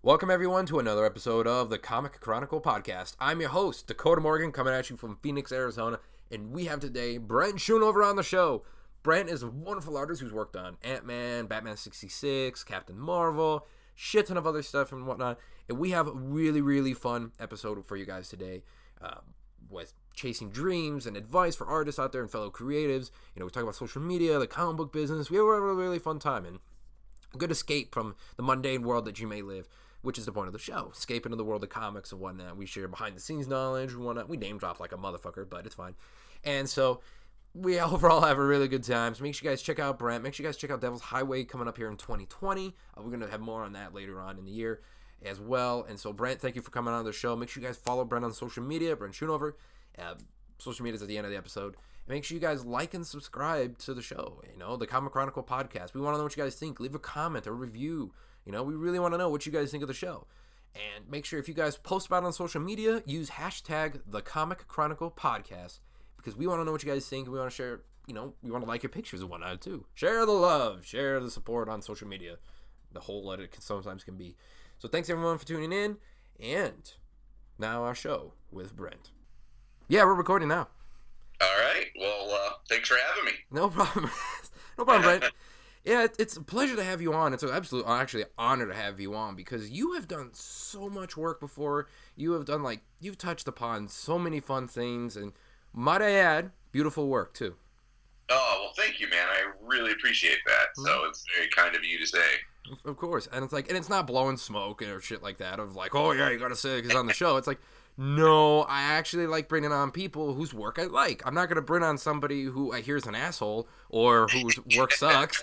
Welcome, everyone, to another episode of the Comic Chronicle Podcast. I'm your host, Dakota Morgan, coming at you from Phoenix, Arizona, and we have today Brent Schoonover on the show. Brent is a wonderful artist who's worked on Ant-Man, Batman 66, Captain Marvel, shit ton of other stuff and whatnot, and we have a really fun episode for you guys today with chasing dreams and advice for artists out there and fellow creatives. You know, we talk about social media, the comic book business. We have a really fun time and a good escape from the mundane world that you may live, which is the point of the show. Escape into the world of comics and whatnot. We share behind-the-scenes knowledge and whatnot. We name drop like a motherfucker, but it's fine. And so we overall have a really good time. So make sure you guys check out Brent. Make sure you guys check out Devil's Highway coming up here in 2020. We're going to have more on that later on in the year as well. And so, Brent, thank you for coming on the show. Make sure you guys follow Brent on social media, Brent Schoonover. Social media is at the end of the episode. And make sure you guys like and subscribe to the show, you know, the Comic Chronicle Podcast. We want to know what you guys think. Leave a comment or review. You know, we really want to know what you guys think of the show. And make sure if you guys post about it on social media, use hashtag the Comic Chronicle Podcast, because we want to know what you guys think. We want to share, you know, we want to like your pictures and whatnot too. Share the love, share the support on social media. The whole lot it sometimes can be. So thanks everyone for tuning in. And now our show with Brent. Yeah, we're recording now. All right. Well, thanks for having me. No problem. No problem, Brent. Yeah, it's a pleasure to have you on. It's an absolute, actually, honor to have you on, because you have done so much work before. You have done, you've touched upon so many fun things, and might I add, beautiful work, too. Oh, well, thank you, man. I really appreciate that. So it's very kind of you to say. Of course. And it's and it's not blowing smoke or shit like that of oh, yeah, you got to say it because on the show. It's no, I actually like bringing on people whose work I like. I'm not going to bring on somebody who I hear is an asshole or whose work sucks.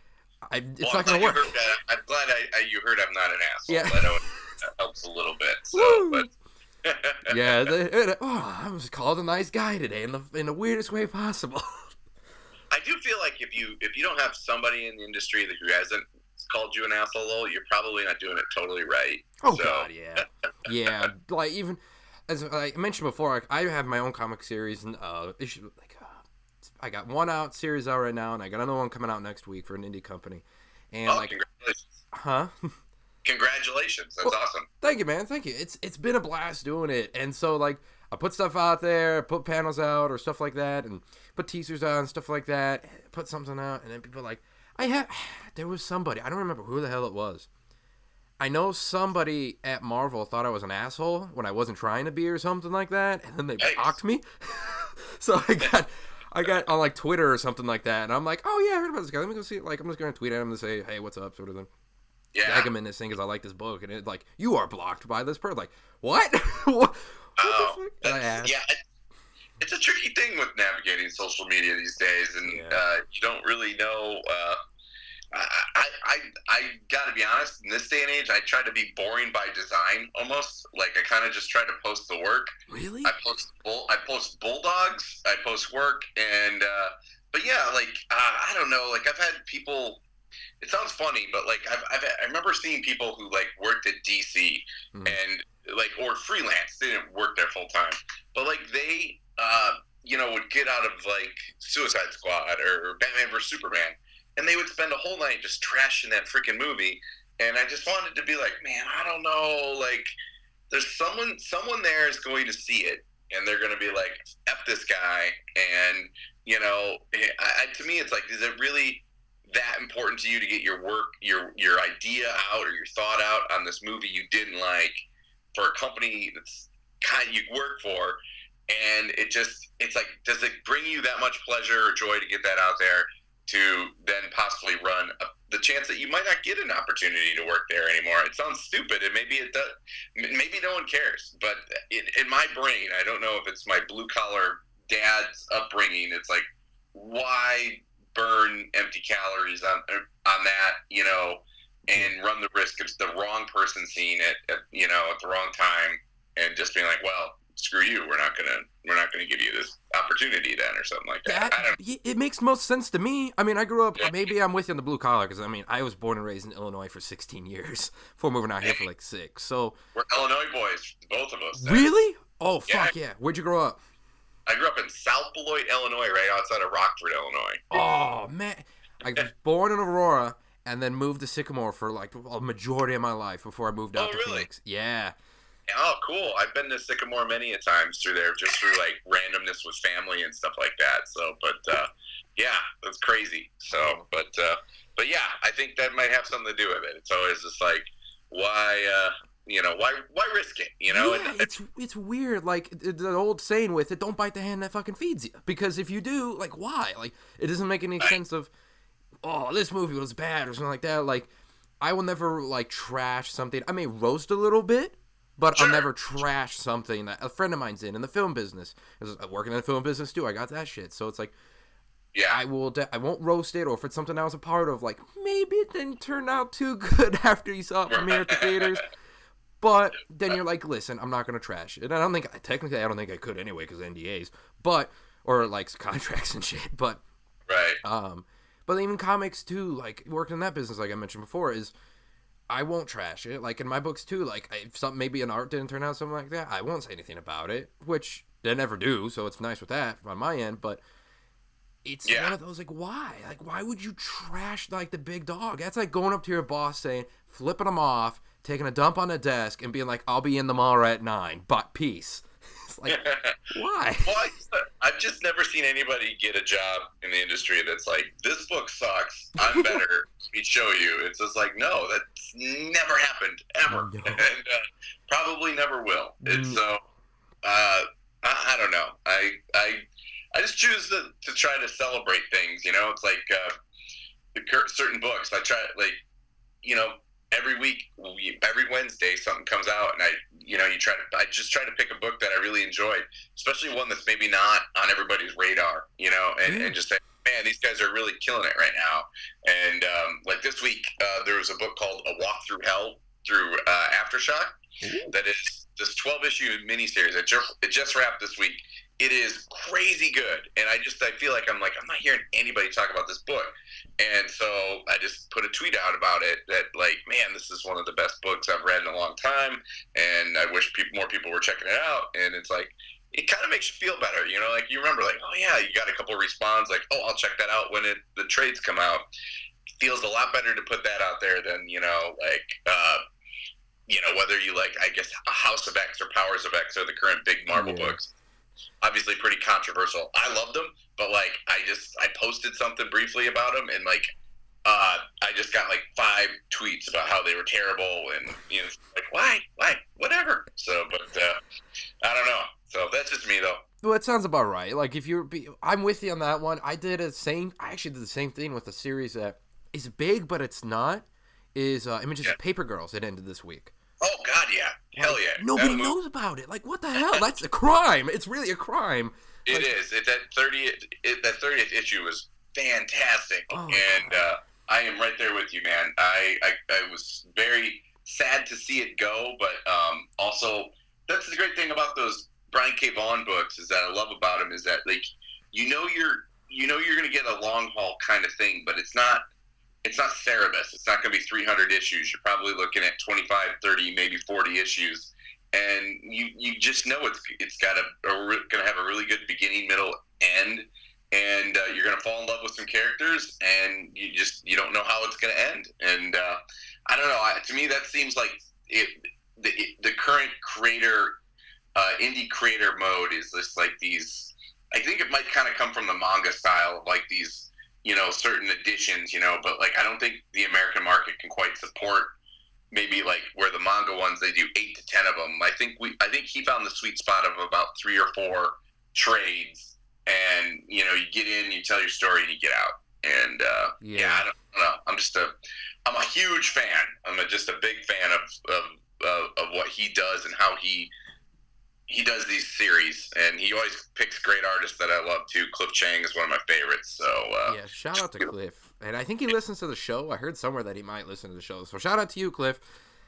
It's not going to work. I'm glad you heard I'm not an asshole. Yeah. I know that helps a little bit. So, but yeah, I was called a nice guy today in the weirdest way possible. I do feel like if you don't have somebody in the industry that who hasn't called you an asshole, you're probably not doing it totally right. Oh, so. God, yeah. Yeah, even as I mentioned before, I have my own comic series, and I got one series out right now, and I got another one coming out next week for an indie company. And congratulations! Huh? Congratulations! That's awesome. Thank you, man. Thank you. It's been a blast doing it, and so I put stuff out there, put panels out or stuff like that, and put teasers out and stuff like that. Put something out, and then people there was somebody, I don't remember who the hell it was. I know somebody at Marvel thought I was an asshole when I wasn't trying to be or something like that, and then they blocked me. So I got on Twitter or something like that, and I'm oh yeah, I heard about this guy. Let me go see it. I'm just gonna tweet at him and say, hey, what's up, sort of thing. Yeah. Tag him in this thing because I like this book, and it's you are blocked by this person. What? What the fuck? Yeah, it's a tricky thing with navigating social media these days, and you don't really know. I gotta be honest, in this day and age, I try to be boring by design almost. I kind of just try to post the work. Really? I post bulldogs, I post work, and but yeah, I don't know, I've had people. It sounds funny, but I remember seeing people who worked at DC and or freelance. They didn't work there full time, but they would get out of Suicide Squad or Batman vs Superman, and they would spend a whole night just trashing that freaking movie. And I just wanted to be man, I don't know, there's someone there is going to see it, and they're going to be F this guy, and to me it's is it really that important to you to get your work, your idea out or your thought out on this movie you didn't like for a company that's you work for? And it's does it bring you that much pleasure or joy to get that out there to then possibly run the chance that you might not get an opportunity to work there anymore? It sounds stupid, and maybe it does. Maybe no one cares, but in my brain, I don't know if it's my blue collar dad's upbringing. It's why burn empty calories on that, and run the risk of the wrong person seeing it at the wrong time and just being well, screw you, we're not gonna give you this opportunity then, or something like that. It makes most sense to me. I mean, I grew up, maybe I'm with you on the blue collar, because I was born and raised in Illinois for 16 years before moving out here for 6. So we're Illinois boys, both of us. Really? Oh, fuck yeah. Where'd you grow up? I grew up in South Beloit, Illinois, right outside of Rockford, Illinois. Oh, man. I was born in Aurora, and then moved to Sycamore for like a majority of my life before I moved out to really? Phoenix. Yeah. Oh, cool. I've been to Sycamore many a times through there, just through like randomness with family and stuff like that. So, but yeah, that's crazy. So, but yeah, I think that might have something to do with it. It's always just like, why, why risk it? Yeah, it's weird. Like the old saying with it, don't bite the hand that fucking feeds you. Because if you do, like, why? Like, it doesn't make any sense of, oh, this movie was bad or something like that. Like, I will never, like, trash something. I may roast a little bit, but Sure. I'll never trash something that a friend of mine's in the film business. Working in the film business, too. I got that shit. So it's like, Yeah. I won't roast it, or if it's something I was a part of, like, maybe it didn't turn out too good after you saw it premiere at the theaters. But then you're like, listen, I'm not going to trash it. And I don't think I could anyway because of NDAs, or like contracts and shit. But, Right. but even comics too, like working in that business, like I mentioned before, is I won't trash it. Like in my books too, like if something, maybe an art didn't turn out something like that, I won't say anything about it, which they never do. So it's nice with that on my end. But it's one of those, like, why? Like, why would you trash, like, the big dog? That's like going up to your boss saying, flipping him off, taking a dump on the desk, and being like, I'll be in tomorrow at 9, but peace. It's like, why? Well, I've just never seen anybody get a job in the industry that's like, this book sucks, I'm better, let me show you. It's just like, no, that's never happened, ever. No. And probably never will. And so, I don't know. I just choose to try to celebrate things, It's like certain books. I try, like, every week, every Wednesday, something comes out, and I just try to pick a book that I really enjoyed, especially one that's maybe not on everybody's radar, and just say, man, these guys are really killing it right now. And like this week, there was a book called A Walk Through Hell through Aftershock. That is this 12-issue miniseries. It just wrapped this week. It is crazy good, and I feel like I'm not hearing anybody talk about this book, and so I just put a tweet out about it that, like, man, this is one of the best books I've read in a long time, and I wish more people were checking it out. And it's like, it kind of makes you feel better, like you remember, like, oh yeah, you got a couple responds, like, oh, I'll check that out when the trades come out. It feels a lot better to put that out there than whether you like, I guess, House of X or Powers of X or the current big Marvel books. Obviously pretty controversial. I loved them, but like I posted something briefly about them, and like I just got like 5 tweets about how they were terrible, and like why, whatever. So, but I don't know. So that's just me though. Well, it sounds about right. Like I'm with you on that one. I actually did the same thing with a series that is big, but it's not. Images of Paper Girls. It ended this week. Oh God, yeah, hell yeah. Nobody knows about it. Like, what the hell? That's a crime. It's really a crime. It is. That 30th issue was fantastic, and I am right there with you, man. I was very sad to see it go, but also that's the great thing about those Brian K. Vaughan books is that I love about them is that, like, you're going to get a long haul kind of thing, but it's not Cerebus. It's not going to be 300 issues. You're probably looking at 25, 30, maybe 40 issues, and you just know it's got going to have a really good beginning, middle, end, and you're going to fall in love with some characters, and you don't know how it's going to end. And I don't know. To me, that seems like the current indie creator mode is just like these. I think it might kind of come from the manga style of like these, certain editions, but like I don't think the American market can quite support maybe like where the manga ones, they do 8 to 10 of them. I think he found the sweet spot of about 3 or 4 trades, and you get in, you tell your story, and you get out. And I don't know. I'm a huge fan. I'm just a big fan of what he does and how he does these series, and he always picks great artists that I love too. Cliff Chang is one of my favorites. So shout out to Cliff, and I think he listens to the show. I heard somewhere that he might listen to the show, so shout out to you, Cliff.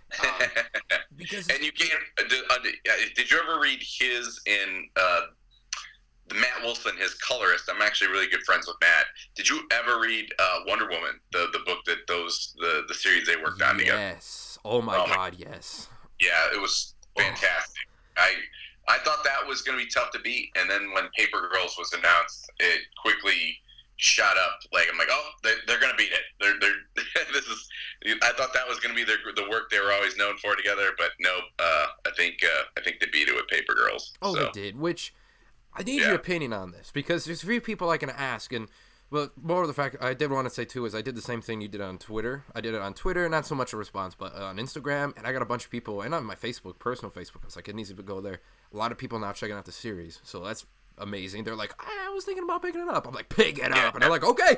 Because and you can't. Did you ever read his in Matt Wilson, his colorist? I'm actually really good friends with Matt. Did you ever read Wonder Woman, the book that the series they worked on together? Yes. Oh my God, yes. Yeah, it was fantastic. I thought that was going to be tough to beat, and then when Paper Girls was announced, it quickly shot up. Like, I'm like, oh, they're gonna beat it. They're this is. I thought that was gonna be the work they were always known for together, but nope. I think they beat it with Paper Girls. Oh, so. they did. Which I need your opinion on this, because there's a few people I can ask, and well, more of the fact I did want to say too is I did the same thing you did on Twitter. I did it on Twitter, not so much a response, but on Instagram, and I got a bunch of people, and on my Facebook, personal Facebook, I was like, it needs to go there. A lot of people now checking out the series, so that's amazing. They're like, I was thinking about picking it up. I'm like, pick it up, and I'm like, okay.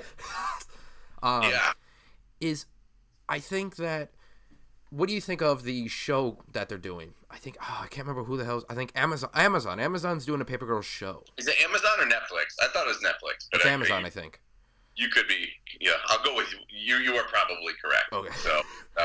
I think that. What do you think of the show that they're doing? I think I can't remember who the hell's. I think Amazon. Amazon's doing a Paper Girls show. Is it Amazon or Netflix? I thought it was Netflix. But it's Amazon, I think. You could be. Yeah, I'll go with you. You are probably correct. Okay. So,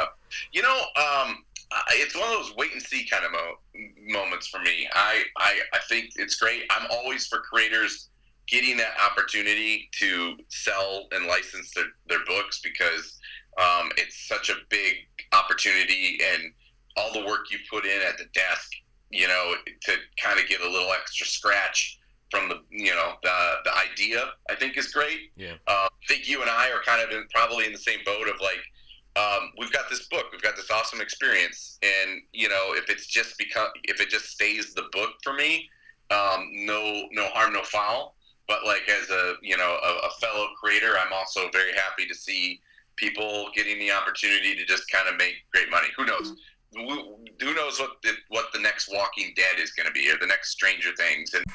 it's one of those wait and see kind of moments for me. I think it's great. I'm always for creators getting that opportunity to sell and license their books, because it's such a big opportunity, and all the work you put in at the desk, to kind of get a little extra scratch from the idea, I think is great. Yeah. I think you and I are kind of probably in the same boat of like, we've got this book, we've got this awesome experience, and if it just stays the book for me, no harm, no foul. But like as a fellow creator, I'm also very happy to see people getting the opportunity to just kind of make great money. Who knows? Who knows what the next Walking Dead is going to be, or the next Stranger Things? And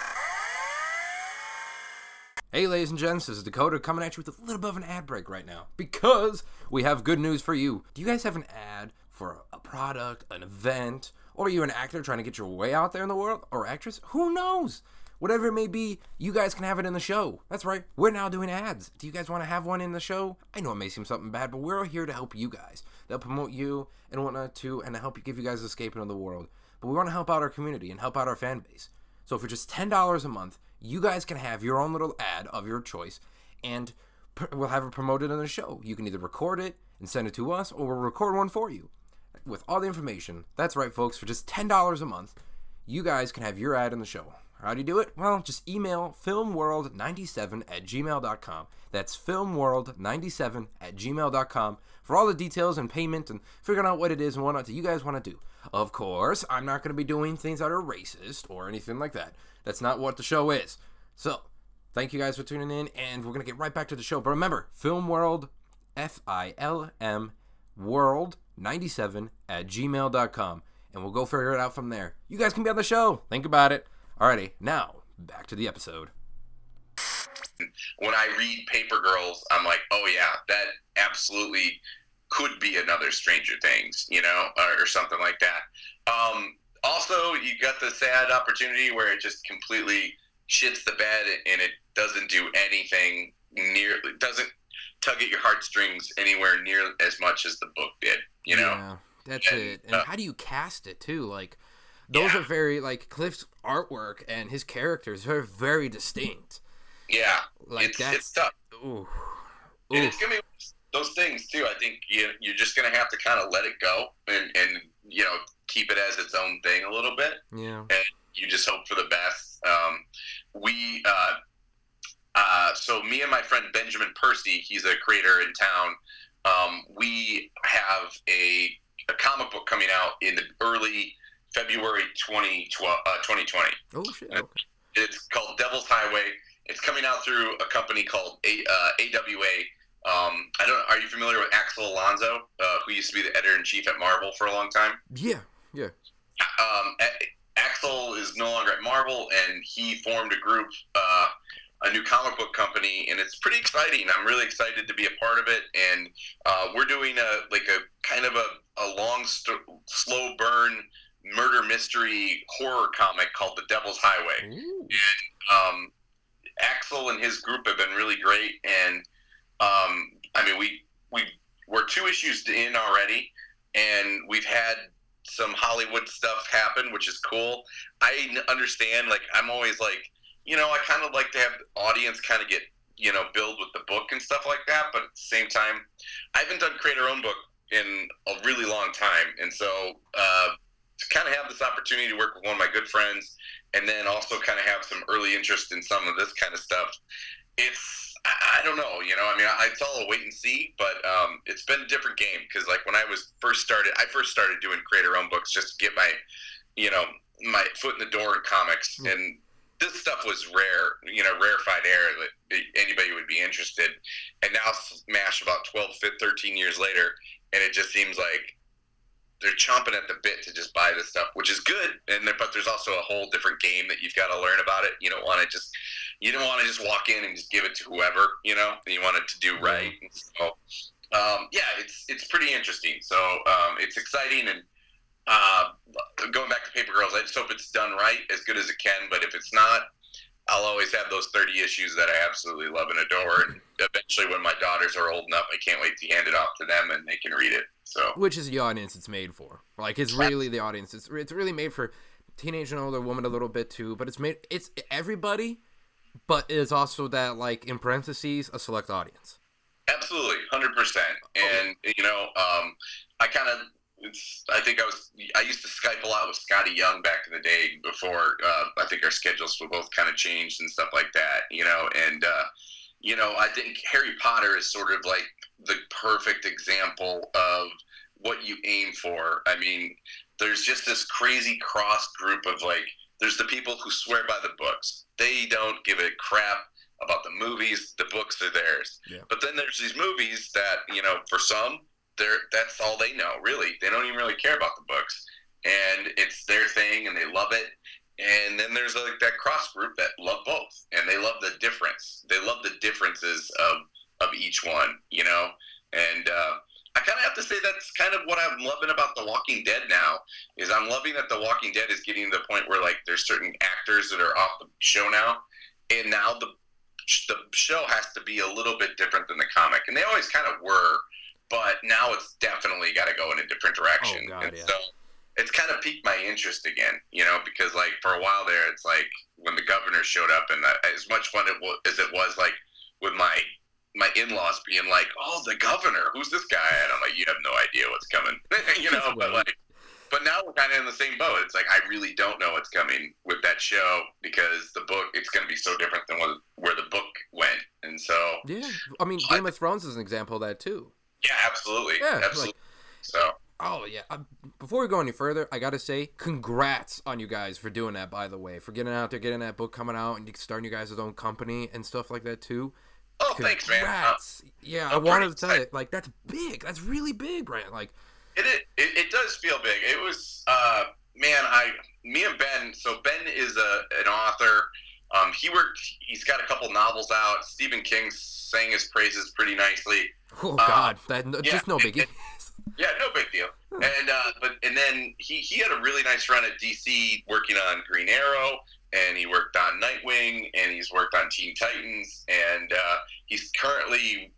hey, ladies and gents, this is Dakota coming at you with a little bit of an ad break right now, because we have good news for you. Do you guys have an ad for a product, an event, or are you an actor trying to get your way out there in the world, or actress? Who knows? Whatever it may be, you guys can have it in the show. That's right, we're now doing ads. Do you guys want to have one in the show? I know it may seem something bad, but we're here to help you guys. They'll promote you and whatnot too, and to help you, give you guys escape into the world. But we want to help out our community and help out our fan base. So for just $10 a month, you guys can have your own little ad of your choice, and we'll have it promoted in the show. You can either record it and send it to us, or we'll record one for you with all the information. That's right, folks. For just $10 a month, you guys can have your ad in the show. How do you do it? Well, just email filmworld97@gmail.com. That's filmworld97@gmail.com for all the details and payment and figuring out what it is and whatnot that you guys want to do. Of course, I'm not going to be doing things that are racist or anything like that. That's not what the show is. So, thank you guys for tuning in, and we're going to get right back to the show. But remember, Filmworld, FILM, world97@gmail.com, and we'll go figure it out from there. You guys can be on the show. Think about it. Alrighty, now, back to the episode. When I read Paper Girls, I'm like, oh yeah, that absolutely could be another Stranger Things, or something like that. Also, you got the sad opportunity where it just completely shits the bed, and it doesn't do anything it doesn't tug at your heartstrings anywhere near as much as the book did, Yeah, that's it. And how do you cast it, too? Like, those are very, like, Cliff's artwork and his characters are very distinct. Yeah, like it's tough. Ooh. And it's gonna be those things too. I think you're just gonna have to kind of let it go and keep it as its own thing a little bit. Yeah. And you just hope for the best. So me and my friend Benjamin Percy, he's a creator in town. We have a comic book coming out in the early February 2020. Oh shit! Okay. It's called Devil's Highway. It's coming out through a company called AWA. Are you familiar with Axel Alonso, who used to be the editor-in-chief at Marvel for a long time? Yeah. Axel is no longer at Marvel, and he formed a group, a new comic book company, and it's pretty exciting. I'm really excited to be a part of it, and we're doing a kind of a long, slow burn murder mystery horror comic called The Devil's Highway. Ooh. And Axel and his group have been really great, and we're 2 issues in already, and we've had some Hollywood stuff happen, which is cool. I understand, like, I'm always like, I kind of like to have the audience kind of get, build with the book and stuff like that, but at the same time, I haven't done creator-owned book in a really long time, and so to kind of have this opportunity to work with one of my good friends, and then also kind of have some early interest in some of this kind of stuff, I don't know. I mean, it's all a wait and see, but it's been a different game because, like, when I first started doing creator-owned books just to get my, my foot in the door in comics, and this stuff was rare, rarefied air that anybody would be interested. And now smash about 12, 13 years later, and it just seems like they're chomping at the bit to just buy this stuff, which is good. But there's also a whole different game that you've got to learn about it. You don't want to just walk in and just give it to whoever, and you want it to do right. And so, it's pretty interesting. So it's exciting, and going back to Paper Girls, I just hope it's done right, as good as it can. But if it's not, I'll always have those 30 issues that I absolutely love and adore. And eventually, when my daughters are old enough, I can't wait to hand it off to them and they can read it. So, which is the audience it's made for. Like, it's really the audience. It's really made for teenage and older women a little bit too. But it's everybody. But it's also that, like, in parentheses, a select audience. Absolutely, 100%. And I used to Skype a lot with Scotty Young back in the day before I think our schedules were both kind of changed and stuff like that, and I think Harry Potter is sort of like the perfect example of what you aim for. I mean, there's just this crazy cross group of, like, there's the people who swear by the books. They don't give a crap about the movies. The books are theirs. Yeah. But then there's these movies that, for some, that's all they know, really. They don't even really care about the books. And it's their thing, and they love it. And then there's, like, that cross group that love both, and they love the difference. They love the differences of each one, And I kind of have to say that's kind of what I'm loving about The Walking Dead now, is I'm loving that The Walking Dead is getting to the point where, like, there's certain actors that are off the show now, and now the show has to be a little bit different than the comic. And they always kind of were, but now it's definitely got to go in a different direction. Oh, God, and yeah. so it's kind of piqued my interest again, because, like, for a while there, it's like when the governor showed up, and as much fun as it was, like, with my in-laws being like, "Oh, the governor, who's this guy?" And I'm like, "You have no idea what's coming," but now we're kind of in the same boat. It's like, I really don't know what's coming with that show, because the book, it's going to be so different than where the book went. And so, yeah, I mean, Game of Thrones is an example of that too. Yeah, absolutely. Yeah, absolutely. So. Oh, yeah. Before we go any further, I got to say, congrats on you guys for doing that, by the way. For getting out there, getting that book coming out, and starting you guys' own company and stuff like that, too. Oh, thanks, man. Yeah, I wanted to tell you, like, that's big. That's really big, Brant. Like, It does feel big. It was, me and Ben, so Ben is an author. He's got a couple novels out. Stephen King sang his praises pretty nicely. Oh, God. Just no biggie. Yeah, no big deal. And then he had a really nice run at DC working on Green Arrow, and he worked on Nightwing, and he's worked on Teen Titans, and he's currently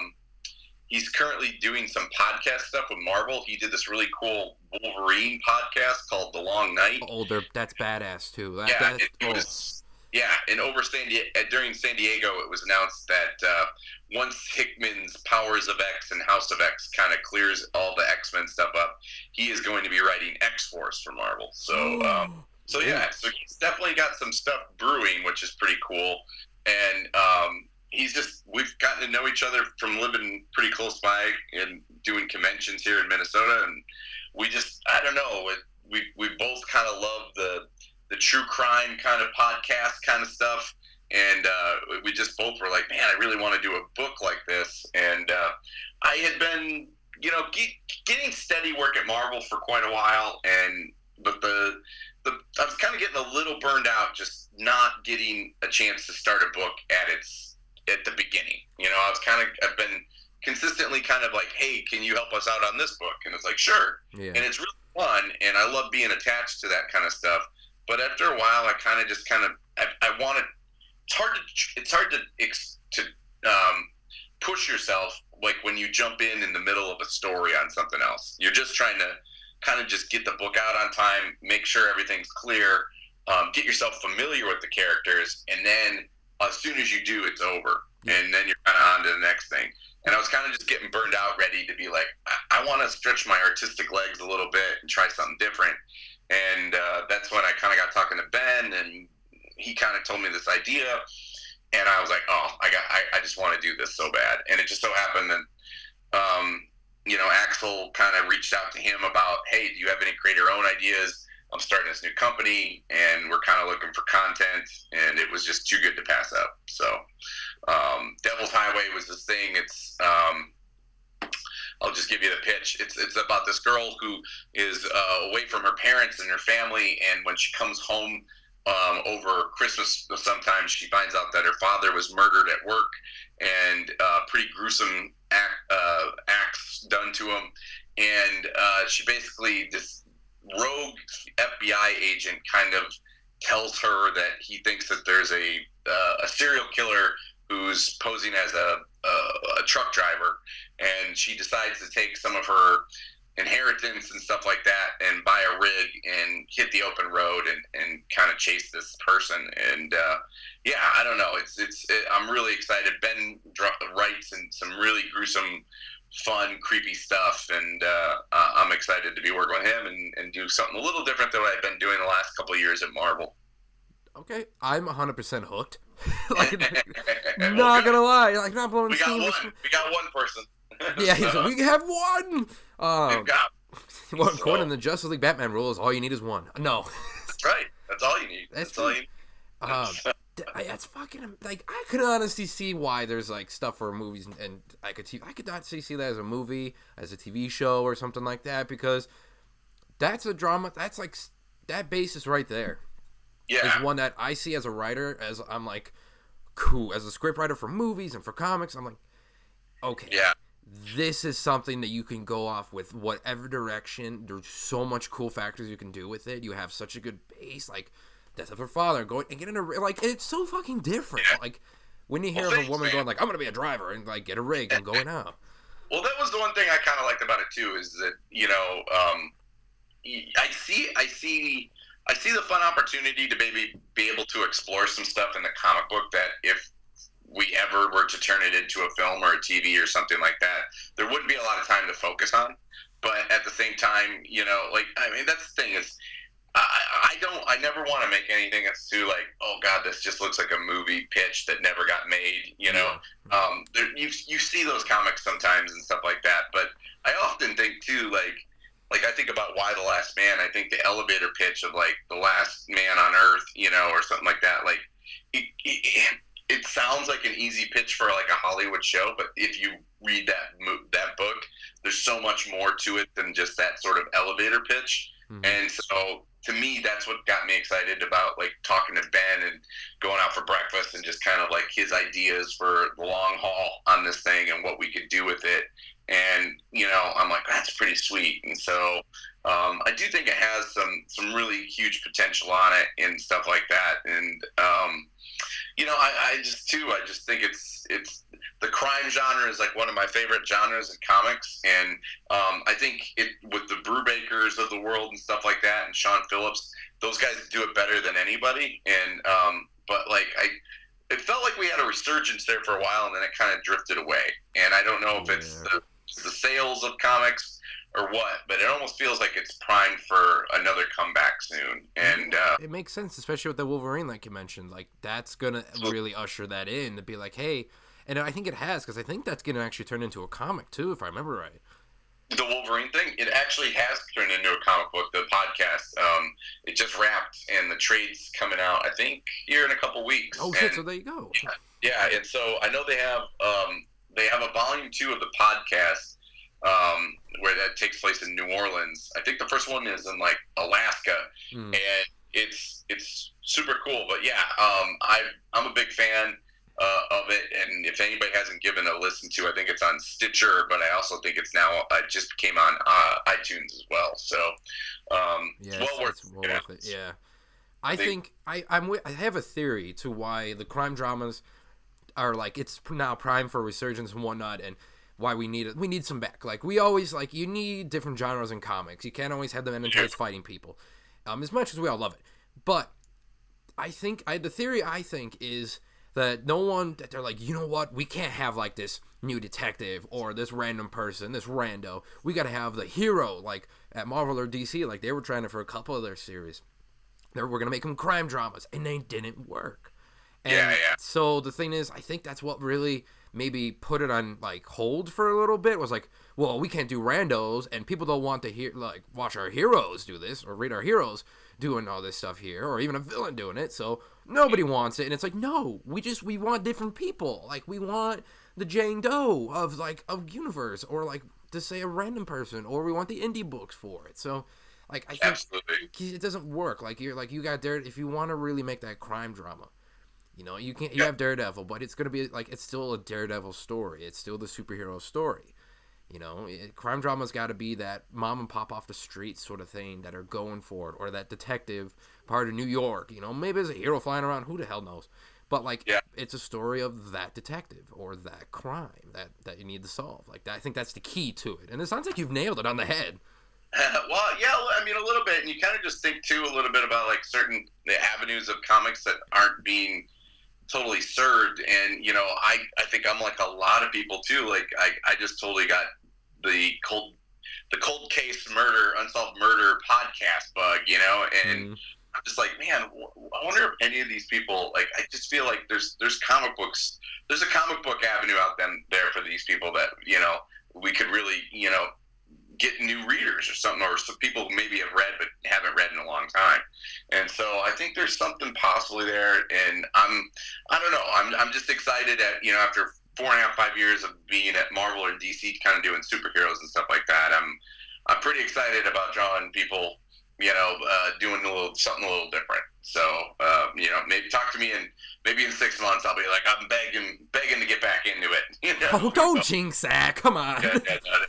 doing some podcast stuff with Marvel. He did this really cool Wolverine podcast called The Long Night. That's badass too. And during San Diego, it was announced that once Hickman's Powers of X and House of X kind of clears all the X-Men stuff up, he is going to be writing X-Force for Marvel. So he's definitely got some stuff brewing, which is pretty cool. And we've gotten to know each other from living pretty close by and doing conventions here in Minnesota, and I don't know, we both kind of love the true crime kind of podcast kind of stuff, and we just both were like, man, I really want to do a book like this. And I had been, getting steady work at Marvel for quite a while, but I was kind of getting a little burned out, just not getting a chance to start a book at the beginning. I've been consistently kind of like, hey, can you help us out on this book? And it's like, sure. Yeah. And it's really fun, and I love being attached to that kind of stuff. But after a while, I kind of I wanted. It's hard to push yourself, like when you jump in the middle of a story on something else. You're just trying to kind of just get the book out on time, make sure everything's clear, get yourself familiar with the characters, and then as soon as you do, it's over. Yeah. And then you're kind of on to the next thing. And I was kind of just getting burned out, ready to be like, I want to stretch my artistic legs a little bit and try something different. And that's when I kind of got talking to Ben, and he kind of told me this idea. and I was like, oh, I just want to do this so bad. And it just so happened that, Axel kind of reached out to him about, hey, do you have any create your own ideas? I'm starting this new company, and we're kind of looking for content, and it was just too good to pass up. So, Devil's Highway was this thing. It's I'll just give you the pitch. It's about this girl who is away from her parents and her family, and when she comes home over Christmas, sometimes she finds out that her father was murdered at work, and pretty gruesome acts done to him. And she basically, this rogue FBI agent kind of tells her that he thinks that there's a serial killer who's posing as a truck driver, and she decides to take some of her inheritance and stuff like that and buy a rig and hit the open road and kind of chase this person. And I don't know, I'm really excited. Ben writes and some really gruesome, fun, creepy stuff, and I'm excited to be working with him and do something a little different than what I've been doing the last couple of years at Marvel. Okay, I'm 100% hooked. Not gonna lie, like not blowing steam. We got one person. Yeah, so, we have one. We've got. Well, according to the Justice League Batman rules, all you need is one. No. That's right. That's all you need. That's all you need. That's fucking, like, I could honestly see why there's like stuff for movies, and I could not see that as a movie, as a TV show or something like that, because that's a drama. That's like that basis right there. Yeah. Is one that I see as a writer, as I'm like, cool, as a scriptwriter for movies and for comics, I'm like, okay. Yeah. This is something that you can go off with whatever direction. There's so much cool factors you can do with it. You have such a good base, like death of her father, going and getting a like. It's so fucking different. Yeah. Like when you hear of a woman going like, "I'm gonna be a driver," and like get a rig and going out. Well, that was the one thing I kind of liked about it too. Is that I see the fun opportunity to maybe be able to explore some stuff in the comic book that if we ever were to turn it into a film or a TV or something like that, there wouldn't be a lot of time to focus on. But at the same time, that's the thing is, I never want to make anything that's too like, oh God, this just looks like a movie pitch that never got made. You see those comics sometimes and stuff like that. But I often think too, like I think about Y: The Last Man. I think the elevator pitch of like the last man on Earth, or something like that. Like it sounds like an easy pitch for like a Hollywood show, but if you read that book, there's so much more to it than just that sort of elevator pitch. Mm-hmm. And so to me, that's what got me excited about like talking to Ben and going out for breakfast and just kind of like his ideas for the long haul on this thing and what we could do with it. And, I'm like, that's pretty sweet. And so I do think it has some really huge potential on it and stuff like that. And, I just think it's the crime genre is like one of my favorite genres in comics. And I think with the Brubakers of the world and stuff like that and Sean Phillips, those guys do it better than anybody. And, but like, it felt like we had a resurgence there for a while and then it kind of drifted away. And I don't know if it's the sales of comics or what, but it almost feels like it's primed for another comeback soon. And it makes sense, especially with the Wolverine, like you mentioned. Like that's gonna really usher that in to be like, hey, and I think it has, because I think that's gonna actually turn into a comic too, if I remember right. The Wolverine thing, it actually has turned into a comic book. The podcast, it just wrapped, and the trade's coming out, I think, here in a couple weeks. Oh shit! So there you go. Yeah, and so I know they have a volume 2 of the podcast. Where that takes place in New Orleans. I think the first one is in like Alaska, and it's super cool. But yeah, I'm a big fan of it, and if anybody hasn't given a listen to, I think it's on Stitcher, but I also think it's now just came on iTunes as well. So well worth it. Yeah, I think I have a theory to why the crime dramas are like it's now prime for resurgence and whatnot, and why we need it. We need some back. Like we always like you need different genres in comics. You can't always have the men in tights fighting people, as much as we all love it. But I think the theory is that that they're like, you know what, we can't have like this new detective or this random person, this rando. We got to have the hero, like at Marvel or DC, like they were trying to for a couple of their series. We're gonna make them crime dramas, and they didn't work. And yeah. so the thing is, I think that's what really maybe put it on like hold for a little bit, was like, well, we can't do randos, and people don't want to hear like watch our heroes do this or read our heroes doing all this stuff here, or even a villain doing it. So nobody wants it, and it's like, no, we want different people. Like, we want the Jane Doe of like a universe, or like to say a random person, or we want the indie books for it. So like, I think Absolutely. it doesn't work. Like, you got there, if you want to really make that crime drama. You know, you have Daredevil, but it's gonna be like, it's still a Daredevil story. It's still the superhero story. You know, crime drama's got to be that mom and pop off the street sort of thing that are going for it, or that detective part of New York. You know, maybe there's a hero flying around. Who the hell knows? But like, it's a story of that detective or that crime that you need to solve. Like, I think that's the key to it. And it sounds like you've nailed it on the head. Well, yeah, I mean, a little bit. And you kind of just think, too, a little bit about, like, certain avenues of comics that aren't being totally served. And, you know, I think I'm like a lot of people, too. Like, I just totally got the cold case murder, unsolved murder podcast bug, you know? And I'm just like, man, I wonder if any of these people, like, I just feel like there's comic books, there's a comic book avenue out there for these people that, you know, we could really, you know, get new readers or something, or some people who maybe have read but haven't read in a long time. And so I think there's something possibly there, and I don't know, I'm just excited at, you know, after 4.5, 5 years of being at Marvel or DC, kind of doing superheroes and stuff like that, I'm pretty excited about drawing people, you know, doing something a little different. So, you know, maybe talk to me maybe in 6 months, I'll be like, I'm begging to get back into it. You know? Oh, don't jinx that. Come on. No.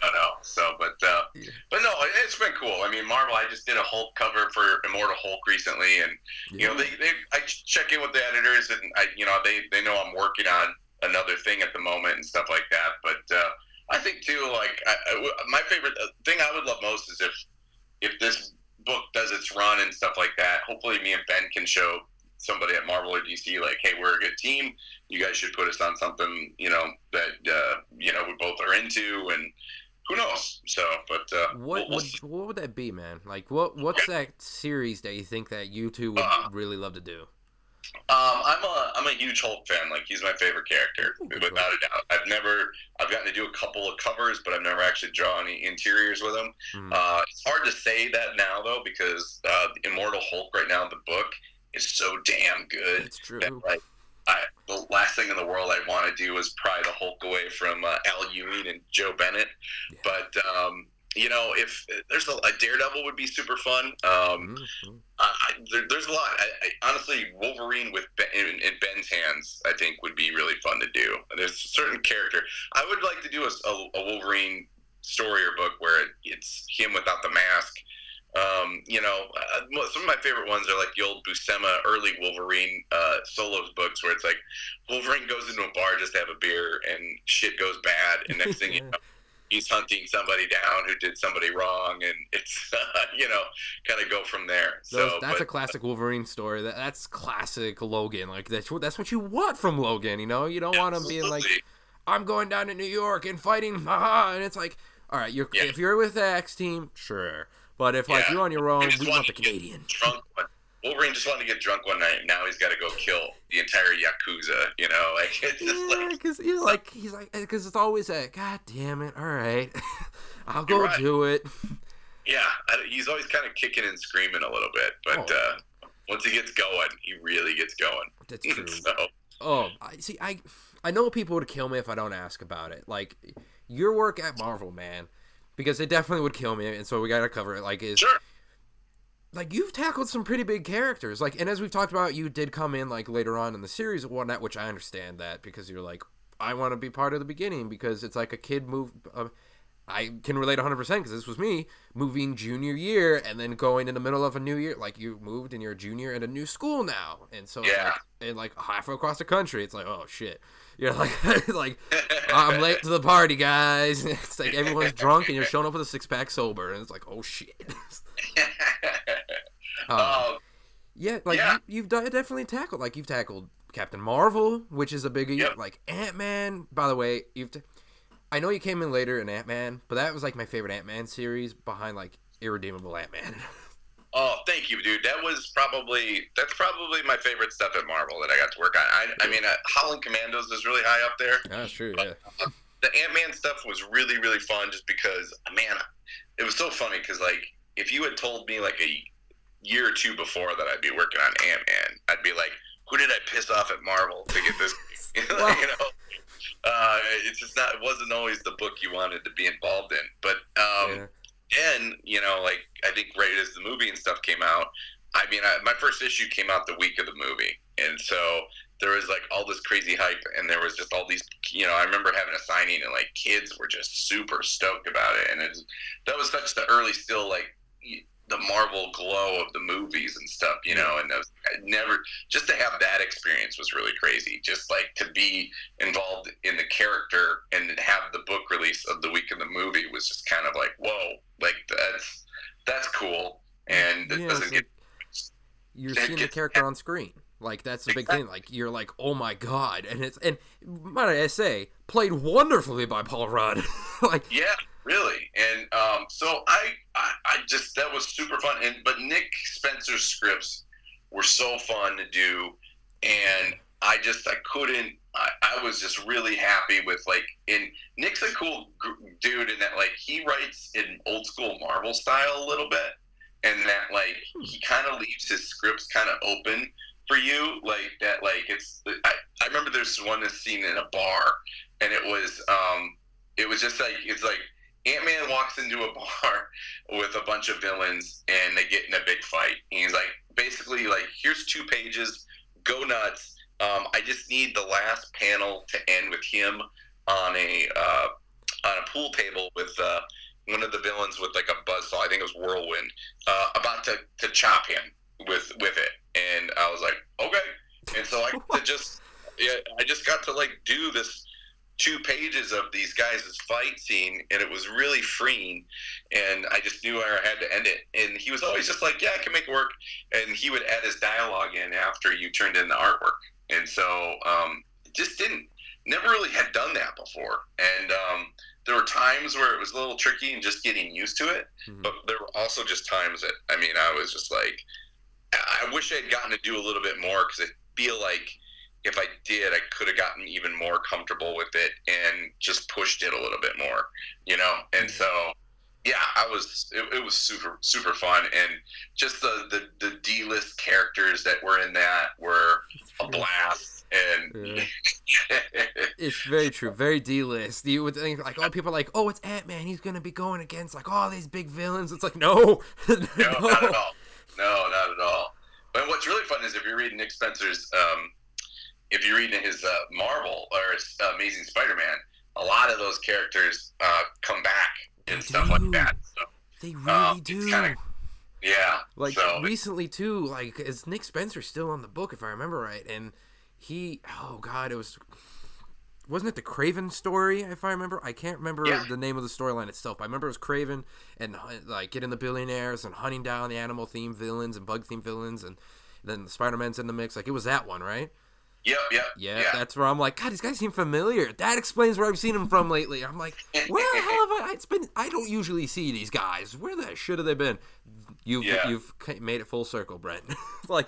So, but no, it's been cool. I mean, Marvel, I just did a Hulk cover for Immortal Hulk recently, and, you know, I check in with the editors, and you know, they know I'm working on another thing at the moment and stuff like that. But I think too, like, my favorite thing I would love most is if this book does its run and stuff like that, hopefully me and Ben can show somebody at Marvel or DC, like, hey, we're a good team, you guys should put us on something, you know, that you know, we both are into, and who knows. So, but what would that be, man? Like, what's that series that you think that you two would really love to do? I'm a huge Hulk fan. Like, he's my favorite character, without a doubt. I've gotten to do a couple of covers, but I've never actually drawn any interiors with him. It's hard to say that now, though, because Immortal Hulk right now, the book, is so damn good. It's true. That, like, the last thing in the world I want to do is pry the Hulk away from Al Ewing and Joe Bennett. Yeah. But you know, if there's a Daredevil would be super fun. There's a lot. I honestly, Wolverine in Ben's hands, I think, would be really fun to do. There's a certain character I would like to do a Wolverine story or book where it's him without the mask. You know, some of my favorite ones are like the old Buscema early Wolverine solos books, where it's like Wolverine goes into a bar just to have a beer and shit goes bad, and next thing you know, he's hunting somebody down who did somebody wrong, and it's you know, kind of go from there. So that's a classic Wolverine story. That's classic Logan. Like, that's what you want from Logan. You know, you don't want him being like, I'm going down to New York and fighting, and it's like, all right, if you're with the X team, sure. But if like you're on your own, we want the Canadian. Wolverine just wanted to get drunk one night. Now he's got to go kill the entire Yakuza. You know, like, it's just because it's always that. God damn it! All right, I'll go do it. Yeah, he's always kind of kicking and screaming a little bit, but once he gets going, he really gets going. That's true. I know people would kill me if I don't ask about it. Like, your work at Marvel, man. Because it definitely would kill me, and so we gotta cover it. Like, sure. Like, you've tackled some pretty big characters. Like, and as we've talked about, you did come in like later on in the series and whatnot, which I understand that, because you're like, I want to be part of the beginning, because it's like a kid move. I can relate 100% because this was me moving junior year and then going in the middle of a new year. Like, you moved and you're a junior in a new school now, and so like halfway across the country, it's like, oh shit. You're like I'm late to the party, guys. It's like everyone's drunk and you're showing up with a 6-pack sober, and it's like, oh shit. You've definitely tackled. Like, you've tackled Captain Marvel, which is a big like Ant-Man. By the way, I know you came in later in Ant-Man, but that was like my favorite Ant-Man series behind like Irredeemable Ant-Man. Oh, thank you, dude. That's probably my favorite stuff at Marvel that I got to work on. I mean, Howling Commandos is really high up there. Yeah, that's true. Yeah. The Ant-Man stuff was really, really fun, just because, man, it was so funny. Because like, if you had told me like a year or two before that I'd be working on Ant-Man, I'd be like, who did I piss off at Marvel to get this? Wow. You know, it's just not. It wasn't always the book you wanted to be involved in. But and you know, like, I think right as the movie and stuff came out, I mean, my first issue came out the week of the movie, and so there was like all this crazy hype, and there was just all these, you know, I remember having a signing, and like kids were just super stoked about it, and that was such the early still like the Marvel glow of the movies and stuff, you know, and just to have that experience was really crazy. Just like to be involved in the character and have the book release of the week of the movie was just kind of like, whoa, like that's cool, and it doesn't get. You're seeing the character on screen. Like, that's the big thing. Like, you're like, oh my god. And might I say, played wonderfully by Paul Rudd. Like, yeah, really. And so I just, that was super fun. But Nick Spencer's scripts were so fun to do, and I was just really happy with, like, and Nick's a cool dude in that, like, he writes in old school Marvel style a little bit, and that, like, he kind of leaves his scripts kind of open for you, like that. Like, I remember there's one scene in a bar, and it was just like, it's like Ant-Man walks into a bar with a bunch of villains, and they get in a big fight, and he's like, basically, like, here's 2 pages, go nuts. I just need the last panel to end with him on a pool table with one of the villains with like a buzzsaw. I think it was Whirlwind, about to chop him with it. And I was like, okay. And so I just got to like do this 2 pages of these guys' fight scene, and it was really freeing. And I just knew I had to end it. And he was always just like, yeah, I can make it work. And he would add his dialogue in after you turned in the artwork. And so never really had done that before. And there were times where it was a little tricky and just getting used to it. Mm-hmm. But there were also just times that, I mean, I was just like, I wish I had gotten to do a little bit more, because I feel like if I did, I could have gotten even more comfortable with it and just pushed it a little bit more, you know? And so, yeah, it was super, super fun. And just the D-list characters that were in that were a blast. And it's very true, very D-list. You would think, like, people are like, oh, it's Ant-Man, he's going to be going against, like, all these big villains. It's like, no. No, not at all. No, not at all. But what's really fun is if you're reading Nick Spencer's, if you're reading his Marvel or his Amazing Spider-Man, a lot of those characters come back and stuff like that. So, they really do. Yeah. Like, recently, too, like, is Nick Spencer still on the book, if I remember right? And wasn't it the Kraven story, if I remember? I can't remember the name of the storyline itself, but I remember it was Kraven and, like, getting the billionaires and hunting down the animal-themed villains and bug-themed villains, and then Spider-Man's in the mix. Like, it was that one, right? Yep. Yeah, that's where I'm like, God, these guys seem familiar. That explains where I've seen them from lately. I'm like, where the hell have I don't usually see these guys. Where the shit have they been? You've made it full circle, Brent. Like,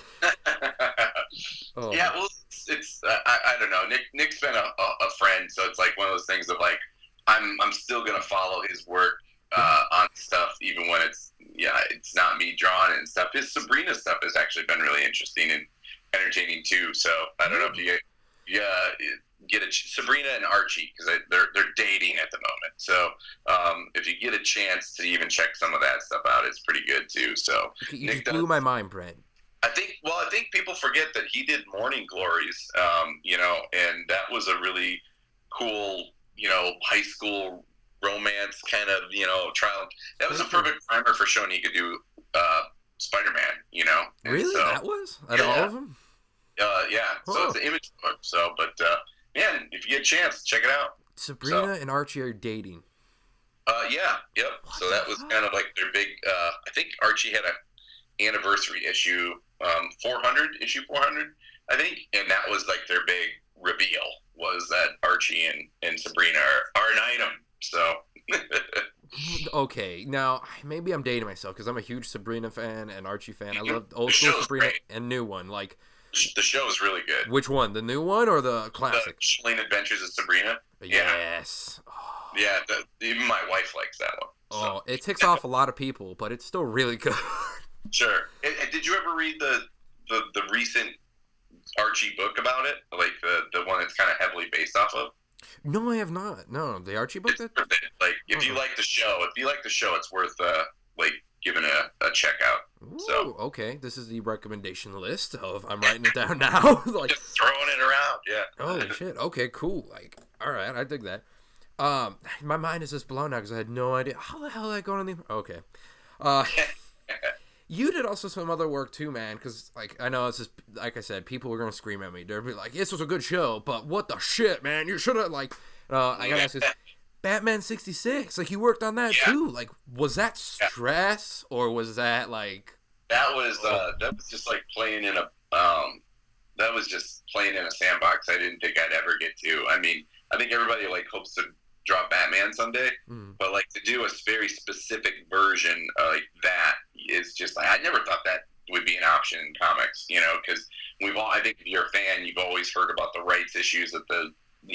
yeah, well, it's I don't know. Nick's been a friend, so it's like one of those things of like, I'm still gonna follow his work on stuff, even when it's not me drawing it and stuff. His Sabrina stuff has actually been really interesting and entertaining too. So I don't know if you get Sabrina and Archie, because they're dating at the moment. So if you get a chance to even check some of that stuff out, it's pretty good too. So you Nick blew my mind, Brent. I think people forget that he did Morning Glories, and that was a really cool, high school romance kind of, trial. That was a perfect primer for showing he could do Spider-Man, Really? So, that was? Out of all of them? Yeah. Huh. So it's an Image book. So, but, man, if you get a chance, check it out. Sabrina and Archie are dating. Yeah. Yep. So that was kind of like their big, I think Archie had a anniversary issue, 400, I think. And that was like their big reveal, was that Archie and Sabrina are an item. So. okay. Now, maybe I'm dating myself because I'm a huge Sabrina fan and Archie fan. I love old The school show's Sabrina great. and new one. Like, The show is really good. which one? The new one or the classic? The Chilling Adventures of Sabrina. Yes. Oh, Yeah, even my wife likes that one. oh, it ticks off a lot of people, but it's still really good. Sure. And did you ever read the recent Archie book about it? Like the one that's kind of heavily based off of? No, I have not. No, the Archie book. It's That worth it. Like if you like the show, it's worth like giving a check out. Ooh, So okay, this is the recommendation list of I'm writing it down now. Like, just throwing it around, yeah. holy shit. Okay, cool. Like, all right, I dig that. My mind is just blown now because I had no idea how the hell did I go on the. Okay, you did also some other work too, man. Because like I know it's just like I said, people were gonna scream at me. They'd be like, "This was a good show, but what the shit, man? You should have like." I gotta ask this. Batman 66, like you worked on that too. Like, was that stress or was that like? That was just like playing in a that was just playing in a sandbox. I didn't think I'd ever get to. I mean, I think everybody like hopes to draw Batman someday, but like to do a very specific version like that is just like I never thought that would be an option in comics. You know, because I think if you're a fan, you've always heard about the rights issues that the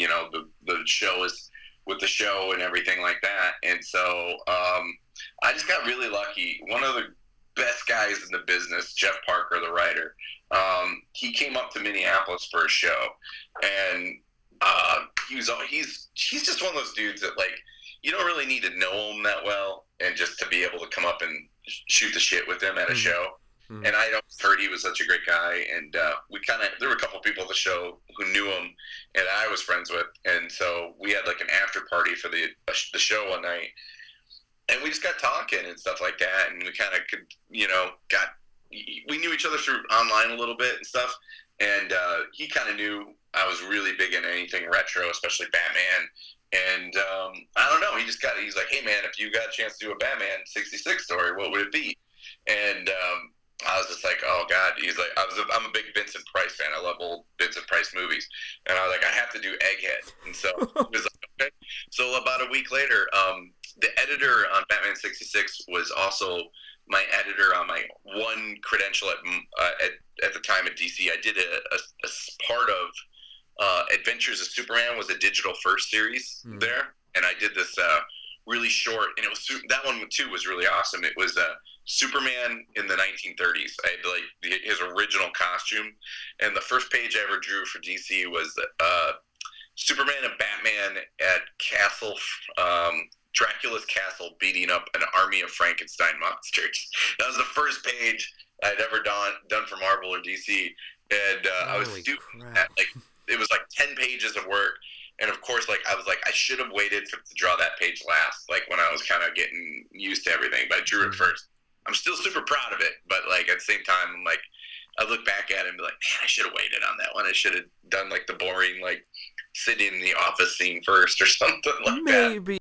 show is with the show and everything like that. And so I just got really lucky. One of the best guys in the business, Jeff Parker, the writer, he came up to Minneapolis for a show, and he's just one of those dudes that like you don't really need to know him that well, and just to be able to come up and shoot the shit with him at a show. And I always heard he was such a great guy, and there were a couple people at the show who knew him, and I was friends with, and so we had like an after party for the show one night, and we just got talking and stuff like that, and we kind of could, we knew each other through online a little bit and stuff, and he kind of knew I was really big into anything retro, especially Batman, and I don't know, he's like, hey man, if you got a chance to do a Batman 66 story, what would it be? And I was just like, oh God. He's like, I'm a big Vincent Price fan. I love old Vincent Price movies, and I was like, I have to do Egghead. And so he was like, okay. So about a week later, the editor on Batman 66 was also my editor on my one credential at the time at DC. I did a part of Adventures of Superman was a digital first series there, and I did this really short, and it was that one too was really awesome. It was Superman in the 1930s. I had like his original costume, and the first page I ever drew for DC was Superman and Batman at Dracula's castle, beating up an army of Frankenstein monsters. That was the first page I'd ever done for Marvel or DC, and I was doing that. Like it was like 10 pages of work. And of course, like I was like, I should have waited to draw that page last, like when I was kind of getting used to everything. But I drew it first. I'm still super proud of it, but like at the same time, I'm like, I look back at it and be like, man, I should have waited on that one. I should have done like the boring, like sitting in the office scene first or something like that. Maybe.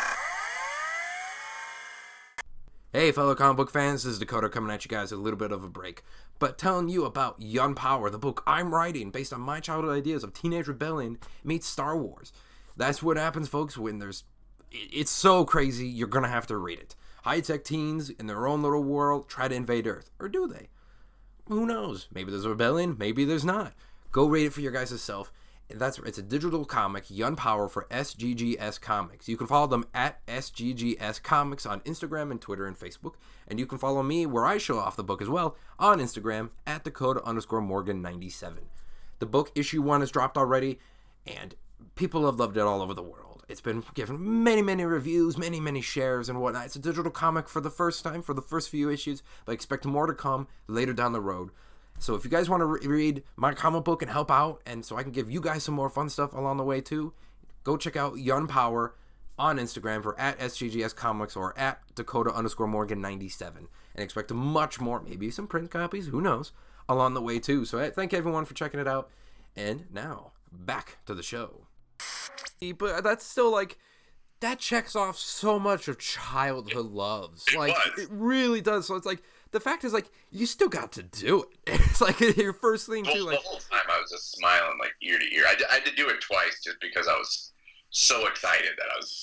Hey, fellow comic book fans, this is Dakota coming at you guys a little bit of a break, but telling you about Young Power, the book I'm writing based on my childhood ideas of Teenage Rebellion meets Star Wars. That's what happens, folks, when it's so crazy, you're gonna have to read it. High-tech teens in their own little world try to invade Earth. Or do they? Who knows? Maybe there's a rebellion, maybe there's not. Go read it for your guys' self. It's a digital comic, Young Power, for SGGS Comics. You can follow them at SGGS Comics on Instagram and Twitter and Facebook. And you can follow me, where I show off the book as well, on Instagram at Dakota_Morgan97. The book, issue 1, has dropped already, and people have loved it all over the world. It's been given many, many reviews, many, many shares and whatnot. It's a digital comic for the first time, for the first few issues, but expect more to come later down the road. So if you guys want to read my comic book and help out, and so I can give you guys some more fun stuff along the way too, go check out Young Power on Instagram for at SGGS Comics or at Dakota_Morgan97, and expect much more, maybe some print copies, who knows, along the way too. So thank everyone for checking it out, and now back to the show. But that's still like, that checks off so much of childhood loves. Like, it really does. So it's like, the fact is, like, you still got to do it. It's like your first thing too. Like, the whole time I was just smiling like ear to ear. I had to do it twice just because I was so excited that I was just like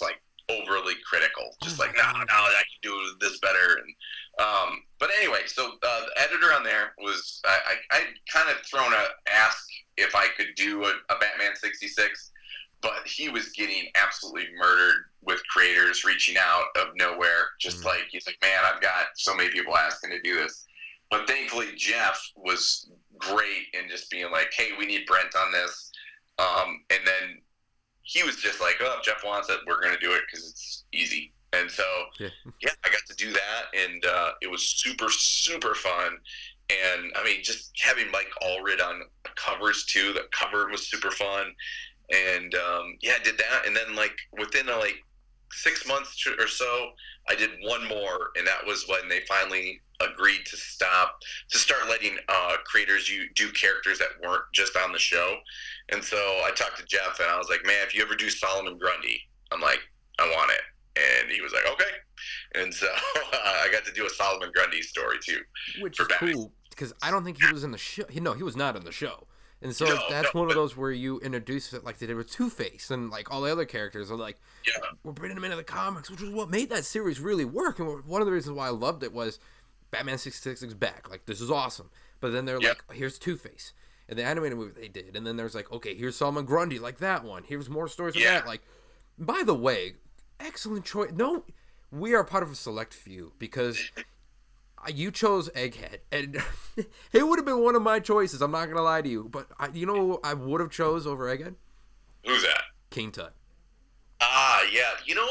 overly critical, just like, no, I can do this better. And but anyway, so the editor on there was I kind of thrown a ask if I could do a Batman 66, but he was getting absolutely murdered with creators reaching out of nowhere, just like he's like, man, I've got so many people asking to do this. But thankfully, Jeff was great in just being like, hey, we need Brent on this. And then he was just like, oh, if Jeff wants it, we're going to do it because it's easy. And so, yeah, I got to do that. And it was super, super fun. And, I mean, just having Mike Allred on covers, too. The cover was super fun. And, yeah, I did that. And then, like, within, 6 months or so, I did one more. And that was when they finally agreed to start letting creators do characters that weren't just on the show. And so I talked to Jeff, and I was like, man, if you ever do Solomon Grundy, I'm like, I want it. And he was like, okay. And so I got to do a Solomon Grundy story, too. Which is cool, because I don't think he was in the show. No, he was not in the show. And so that's one of those where you introduce it like they did with Two-Face, and like all the other characters are like, we're bringing them into the comics, which was what made that series really work. And one of the reasons why I loved it was Batman 66 is back. Like, this is awesome. But then they're like, here's Two-Face. And the animated movie they did. And then there's like, okay, here's Solomon Grundy, like that one. Here's more stories of that. Like, by the way, excellent choice. No, we are part of a select few because you chose Egghead. And it would have been one of my choices. I'm not going to lie to you. But you know who I would have chose over Egghead? Who's that? King Tut. Ah, yeah. You know,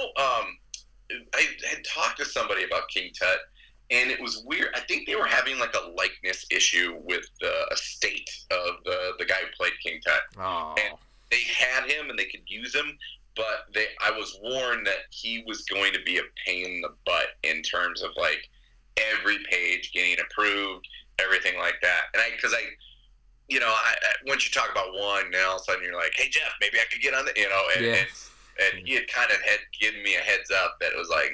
I had talked to somebody about King Tut. And it was weird. I think they were having like a likeness issue with the estate of the guy who played King Tut. Oh. And they had him and they could use him, but I was warned that he was going to be a pain in the butt in terms of like every page getting approved, everything like that. And once you talk about one, now all of a sudden you're like, hey Jeff, maybe I could get on the, and he had kind of given me a heads up that it was like,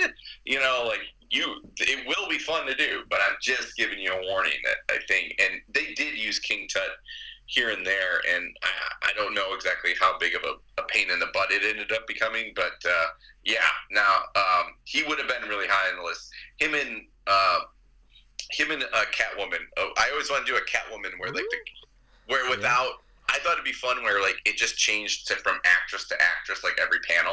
it will be fun to do, but I'm just giving you a warning that I think, and they did use King Tut here and there, and I don't know exactly how big of a pain in the butt it ended up becoming, but he would have been really high on the list. Him and Catwoman. I always want to do a Catwoman where without. I thought it'd be fun where like it just changed from actress to actress like every panel.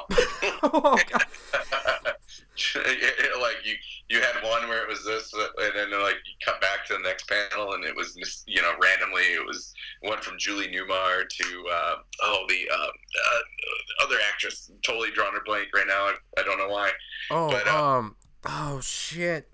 Like you had one where it was this, and then like you cut back to the next panel, and it was just, randomly it was one from Julie Newmar to the other actress. Totally drawing her blank right now. I don't know why. Oh shit.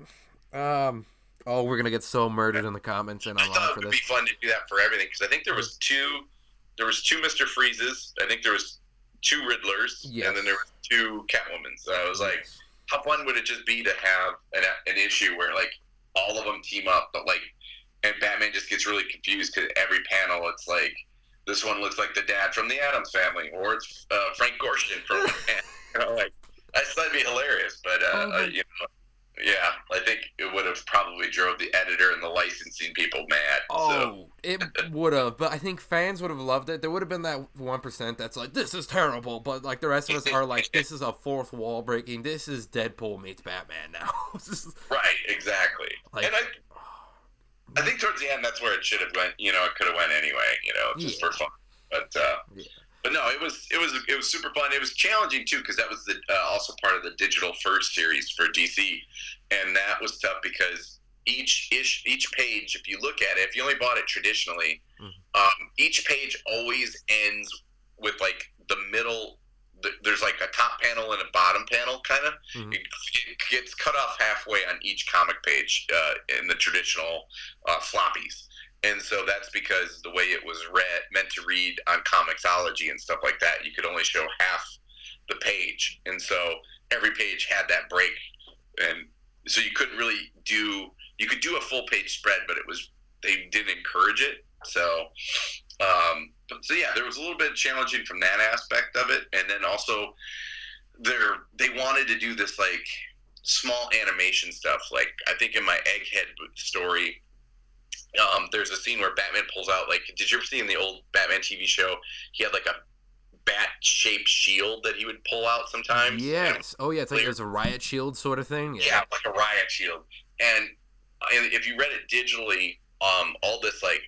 We're gonna get so murdered in the comments, and I'm on for this. I thought it would be fun to do that for everything because I think there was two Mr. Freezes. I think there was 2 Riddlers, and then there were 2 Catwomans. So I was like, how fun would it just be to have an issue where like all of them team up, but like, and Batman just gets really confused because every panel it's like this one looks like the dad from the Addams Family, or it's Frank Gorshin from like that'd be hilarious. But yeah, I think it would have probably drove the editor and the licensing people mad. It would have, but I think fans would have loved it. There would have been that 1% that's like, this is terrible, but like the rest of us are like, this is a fourth wall breaking. This is Deadpool meets Batman now. Right, exactly. Like, and I think towards the end that's where it should have went. It could have went anyway. Just for fun. But But no, it was super fun. It was challenging too because that was also part of the digital first series for DC, and that was tough because each page, if you look at it, if you only bought it traditionally, each page always ends with like the middle. There's like a top panel and a bottom panel, kind of. Mm-hmm. It gets cut off halfway on each comic page in the traditional floppies. And so that's because the way it was meant to read on Comixology and stuff like that, you could only show half the page. And so every page had that break. And so you couldn't really you could do a full page spread, but they didn't encourage it. So yeah, there was a little bit challenging from that aspect of it. And then also they wanted to do this like small animation stuff. Like I think in my Egghead story, there's a scene where Batman pulls out, like, did you ever see in the old Batman TV show, he had like a bat shaped shield that he would pull out sometimes. Yes. Oh yeah, it's like there's a riot shield sort of thing. Yeah, like a riot shield. And if you read it digitally, all this like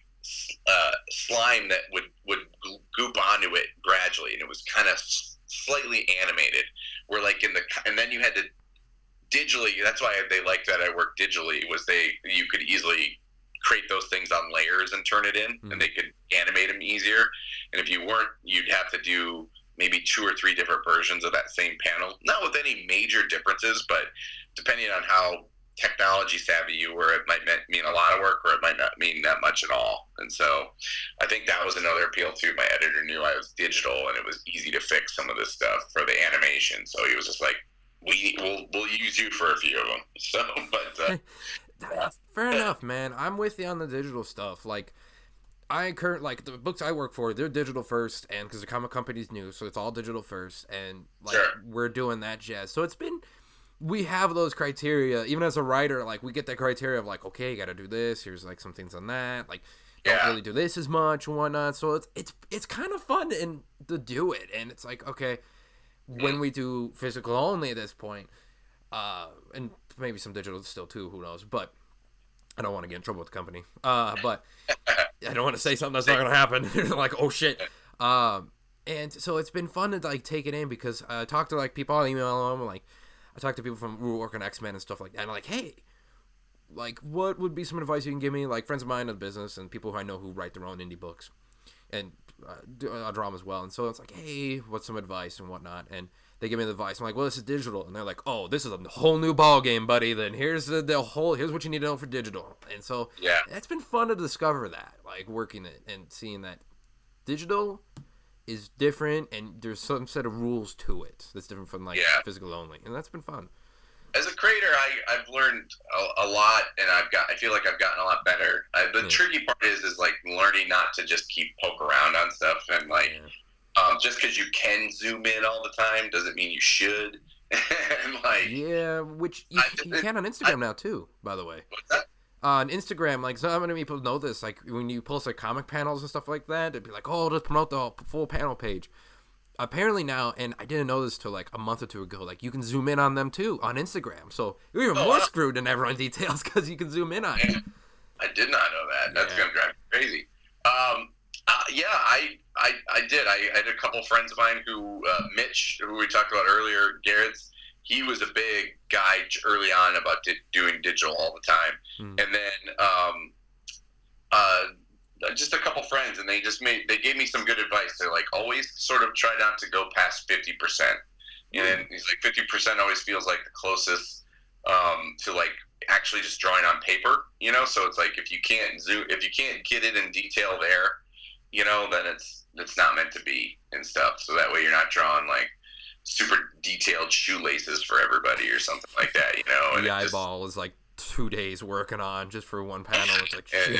slime that would goop onto it gradually, and it was kind of slightly animated. Where like and then you had to digitally. That's why they liked that I worked digitally. Was you could easily create those things on layers and turn it in, and they could animate them easier. And if you weren't, you'd have to do maybe 2 or 3 different versions of that same panel. Not with any major differences, but depending on how technology savvy you were, it might mean a lot of work, or it might not mean that much at all. And so I think that was another appeal too. My editor knew I was digital, and it was easy to fix some of this stuff for the animation. So he was just like, we'll use you for a few of them. So, but fair enough, man. I'm with you on the digital stuff. Like, like the books I work for, they're digital first, and because the comic company's new, so it's all digital first, and like we're doing that jazz. So we have those criteria, even as a writer. Like, we get that criteria of like, okay, you got to do this. Here's like some things on that. Like, don't really do this as much and whatnot. So it's kind of fun to do it, and it's like, okay, when we do physical only at this point, and maybe some digital still too, who knows? But I don't want to get in trouble with the company. But I don't want to say something that's not going to happen. Like, oh shit. And so it's been fun to like take it in, because I talk to like people, I'll email them, like I talk to people who work on X-Men and stuff like that, and I'm like, hey, like, what would be some advice you can give me? Like, friends of mine in the business and people who I know who write their own indie books and draw them as well. And so it's like, hey, what's some advice and whatnot? And they give me the advice. I'm like, well, this is digital. And they're like, oh, this is a whole new ball game, buddy. Then here's here's what you need to know for digital. And so it's been fun to discover that, like working it and seeing that digital is different, and there's some set of rules to it that's different from like physical only, and that's been fun. As a creator, I've learned a lot, and I feel like I've gotten a lot better. The tricky part is like learning not to just keep poke around on stuff, and like just because you can zoom in all the time doesn't mean you should. And like which you can on Instagram now too, by the way. What's that? On Instagram, like, so many people know this, like, when you post, like, comic panels and stuff like that, it'd be like, oh, just promote the full panel page. Apparently now, and I didn't know this till, like, a month or two ago, like, you can zoom in on them, too, on Instagram. So you're even more screwed than everyone details, because you can zoom in on it. I did not know that. That's going to drive me crazy. I did. I had a couple friends of mine who, Mitch, who we talked about earlier, Garrett's, he was a big guy early on about doing digital all the time. And then just a couple friends, and they gave me some good advice. They're like, always sort of try not to go past 50%. And he's like, 50% always feels like the closest to like actually just drawing on paper, you know? So it's like, if you can't get it in detail there, you know, then it's not meant to be and stuff. So that way you're not drawing like super detailed shoelaces for everybody or something like that, you know. And the eyeball was like 2 days working on just for one panel. It's like shit.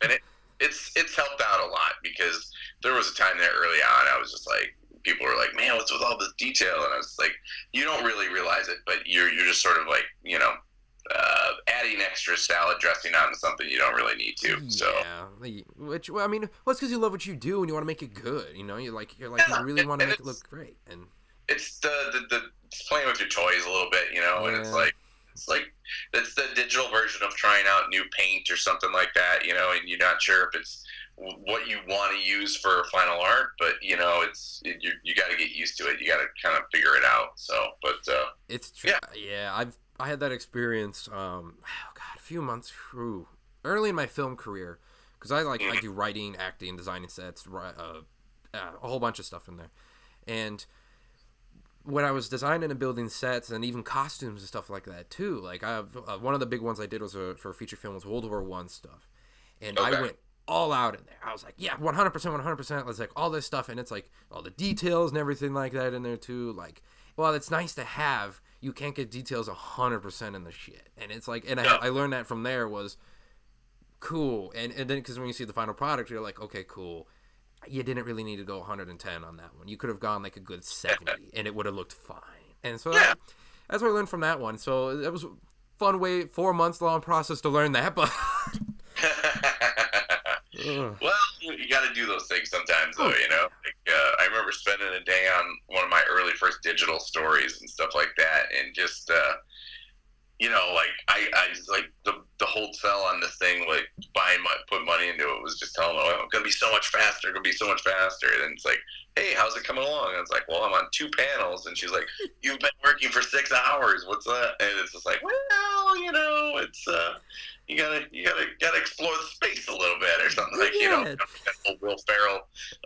It's helped out a lot, because there was a time there early on I was just like, people were like, man, what's with all this detail? And I was like, you don't really realize it, but you're just sort of like, you know, adding extra salad dressing on something you don't really need to. So which, well, I mean, well, it's because you love what you do and you want to make it good, you know. You really want to make it look great. And it's it's playing with your toys a little bit, you know, and it's like that's the digital version of trying out new paint or something like that, you know, and you're not sure if it's what you want to use for final art, but you know, you got to get used to it. You got to kind of figure it out. So, but it's true. Yeah, I had that experience. A few months through early in my film career, because I do writing, acting, designing sets, a whole bunch of stuff in there, and when I was designing and building sets and even costumes and stuff like that too, like I have one of the big ones I did was for a feature film was World War I stuff, and I went all out in there. I was like, 100%. Let's like all this stuff, and it's like all the details and everything like that in there too. Like, well, it's nice to have. You can't get details 100% in the shit, and it's like, and I learned that from there was cool, and then because when you see the final product, you're like, okay, cool. You didn't really need to go 110 on that one. You could have gone like a good 70, and it would have looked fine. And so that's what I learned from that one. So it was a fun 4 months long process to learn that, but well, you got to do those things sometimes, though. You know, I remember spending a day on one of my early first digital stories and stuff like that, and just like I just, like the whole sell on this thing, like put money into it, was just telling them, oh, it's gonna be so much faster, and it's like, hey, how's it coming along? And it's like, well, I'm on 2 panels, and she's like, you've been working for 6 hours, what's that? And it's just like, well, it's you gotta explore the space a little bit or something, like, that old Will Ferrell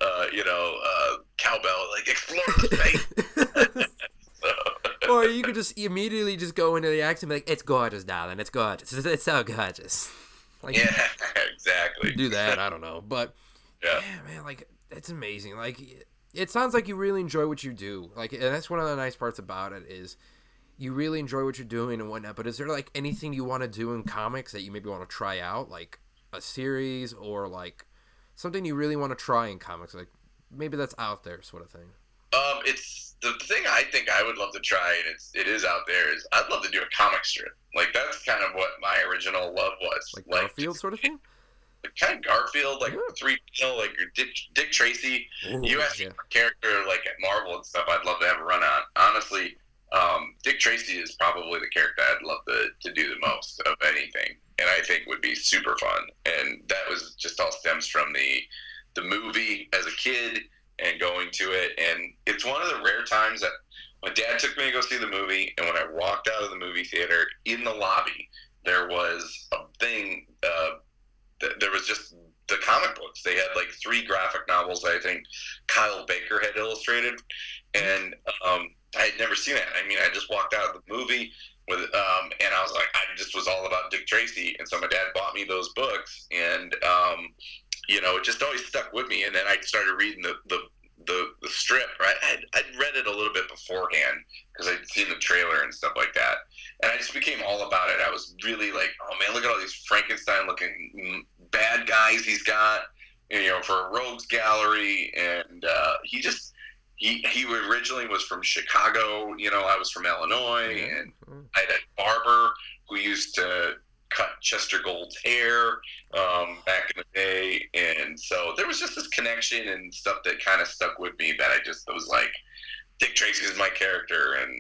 cowbell, like, explore the space. Or you could just immediately just go into the accent and be like, it's gorgeous, darling, it's gorgeous, it's so gorgeous. Like, yeah, exactly. Do that, I don't know, but yeah, man, like, it's amazing. Like, it sounds like you really enjoy what you do, like, and that's one of the nice parts about it, is you really enjoy what you're doing and whatnot. But is there, like, anything you want to do in comics that you maybe want to try out, like a series, or like something you really want to try in comics, like maybe that's out there sort of thing? It's the thing I think I would love to try, and it is out there, is I'd love to do a comic strip. Like, that's kind of what my original love was. Like Garfield sort of thing? Like, kind of Garfield, like, like your Dick Tracy. U.S. character, like, at Marvel and stuff, I'd love to have a run on. Honestly, Dick Tracy is probably the character I'd love to do the most of anything, and I think would be super fun. And that was just all stems from the movie as a kid, and going to it. And it's one of the rare times that my dad took me to go see the movie, and when I walked out of the movie theater, in the lobby, there was a thing, there was just the comic books. They had like 3 graphic novels that I think Kyle Baker had illustrated, and I had never seen it. I mean, I just walked out of the movie with and I was like, I just was all about Dick Tracy, and so my dad bought me those books, and it just always stuck with me. And then I started reading the strip. Right, I'd read it a little bit beforehand because I'd seen the trailer and stuff like that, and I just became all about it. I was really like, oh man, look at all these Frankenstein-looking bad guys he's got, for a rogues gallery, and he originally was from Chicago. I was from Illinois, and I had a barber who used to cut Chester Gold's hair back in the day, and so there was just this connection and stuff that kind of stuck with me, that I just was like, Dick Tracy is my character, and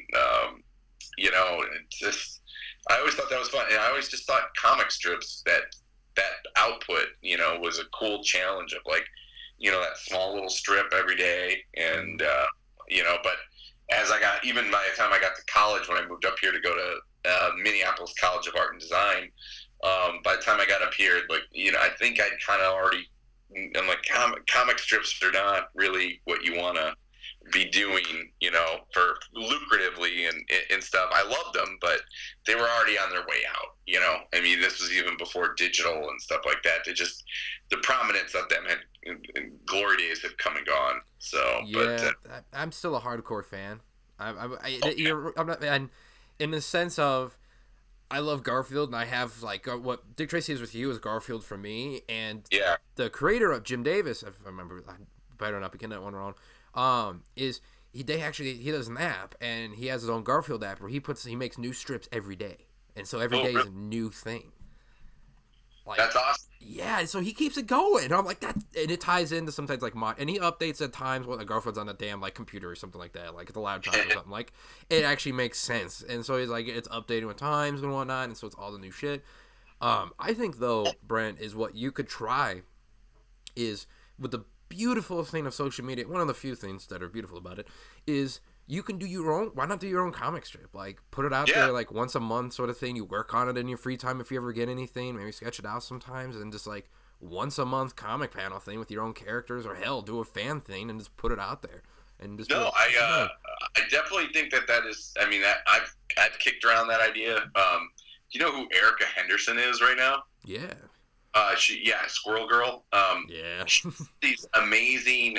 it's just, I always thought that was fun, and I always just thought comic strips, that output, was a cool challenge of, like, that small little strip every day, and but as I got, even by the time I got to college, when I moved up here to go to Minneapolis College of Art and Design, by the time I got up here, like, I think I'd kind of already, I'm like, comic strips are not really what you want to be doing, for lucratively and stuff. I loved them, but they were already on their way out, I mean, this was even before digital and stuff like that. The prominence of them in glory days had come and gone. So, yeah, but I'm still a hardcore fan. I'm not, and in the sense of, I love Garfield, and I have, like, what Dick Tracy is with you is Garfield for me, and the creator of Jim Davis, if I remember, I better not be getting that one wrong, he does an app, and he has his own Garfield app where he makes new strips every day, and so every day is a new thing. Like, that's awesome. Yeah, so he keeps it going. And I'm like, that, and it ties into sometimes, like, and he updates at times when the Garfield's on a damn, like, computer or something like that, like at the laptop or something. Like, it actually makes sense. And so he's like, it's updating with times and whatnot, and so it's all the new shit. I think, though, Brent, is what you could try is, with the beautiful thing of social media, one of the few things that are beautiful about it, is you can do your own, why not do your own comic strip? Like, put it out there, like, once a month sort of thing. You work on it in your free time if you ever get anything. Maybe sketch it out sometimes, and just, like, once a month comic panel thing with your own characters, or hell, do a fan thing and just put it out there. And just I definitely think that is, I mean, that I've kicked around that idea. Do you know who Erica Henderson is right now? Yeah. Squirrel Girl. She's amazing.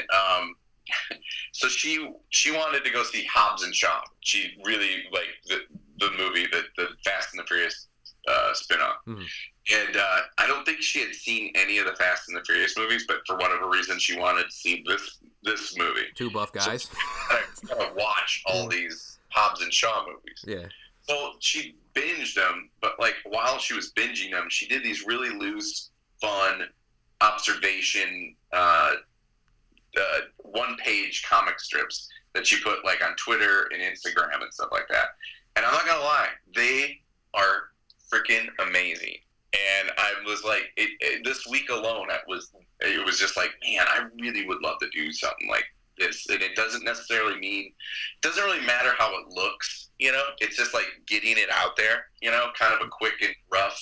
So she wanted to go see Hobbs and Shaw. She really liked the movie, the Fast and the Furious spin-off. Mm-hmm. And I don't think she had seen any of the Fast and the Furious movies, but for whatever reason, she wanted to see this movie. 2 buff guys. So I gotta watch all these Hobbs and Shaw movies. Yeah. So she binged them, but, like, while she was binging them, she did these really loose, fun observation one-page comic strips that she put like on Twitter and Instagram and stuff like that. And I'm not gonna lie, they are freaking amazing. And I was like, this week alone, it was just like, man, I really would love to do something like this. And it doesn't necessarily really matter how it looks, it's just like getting it out there, kind of a quick and rough,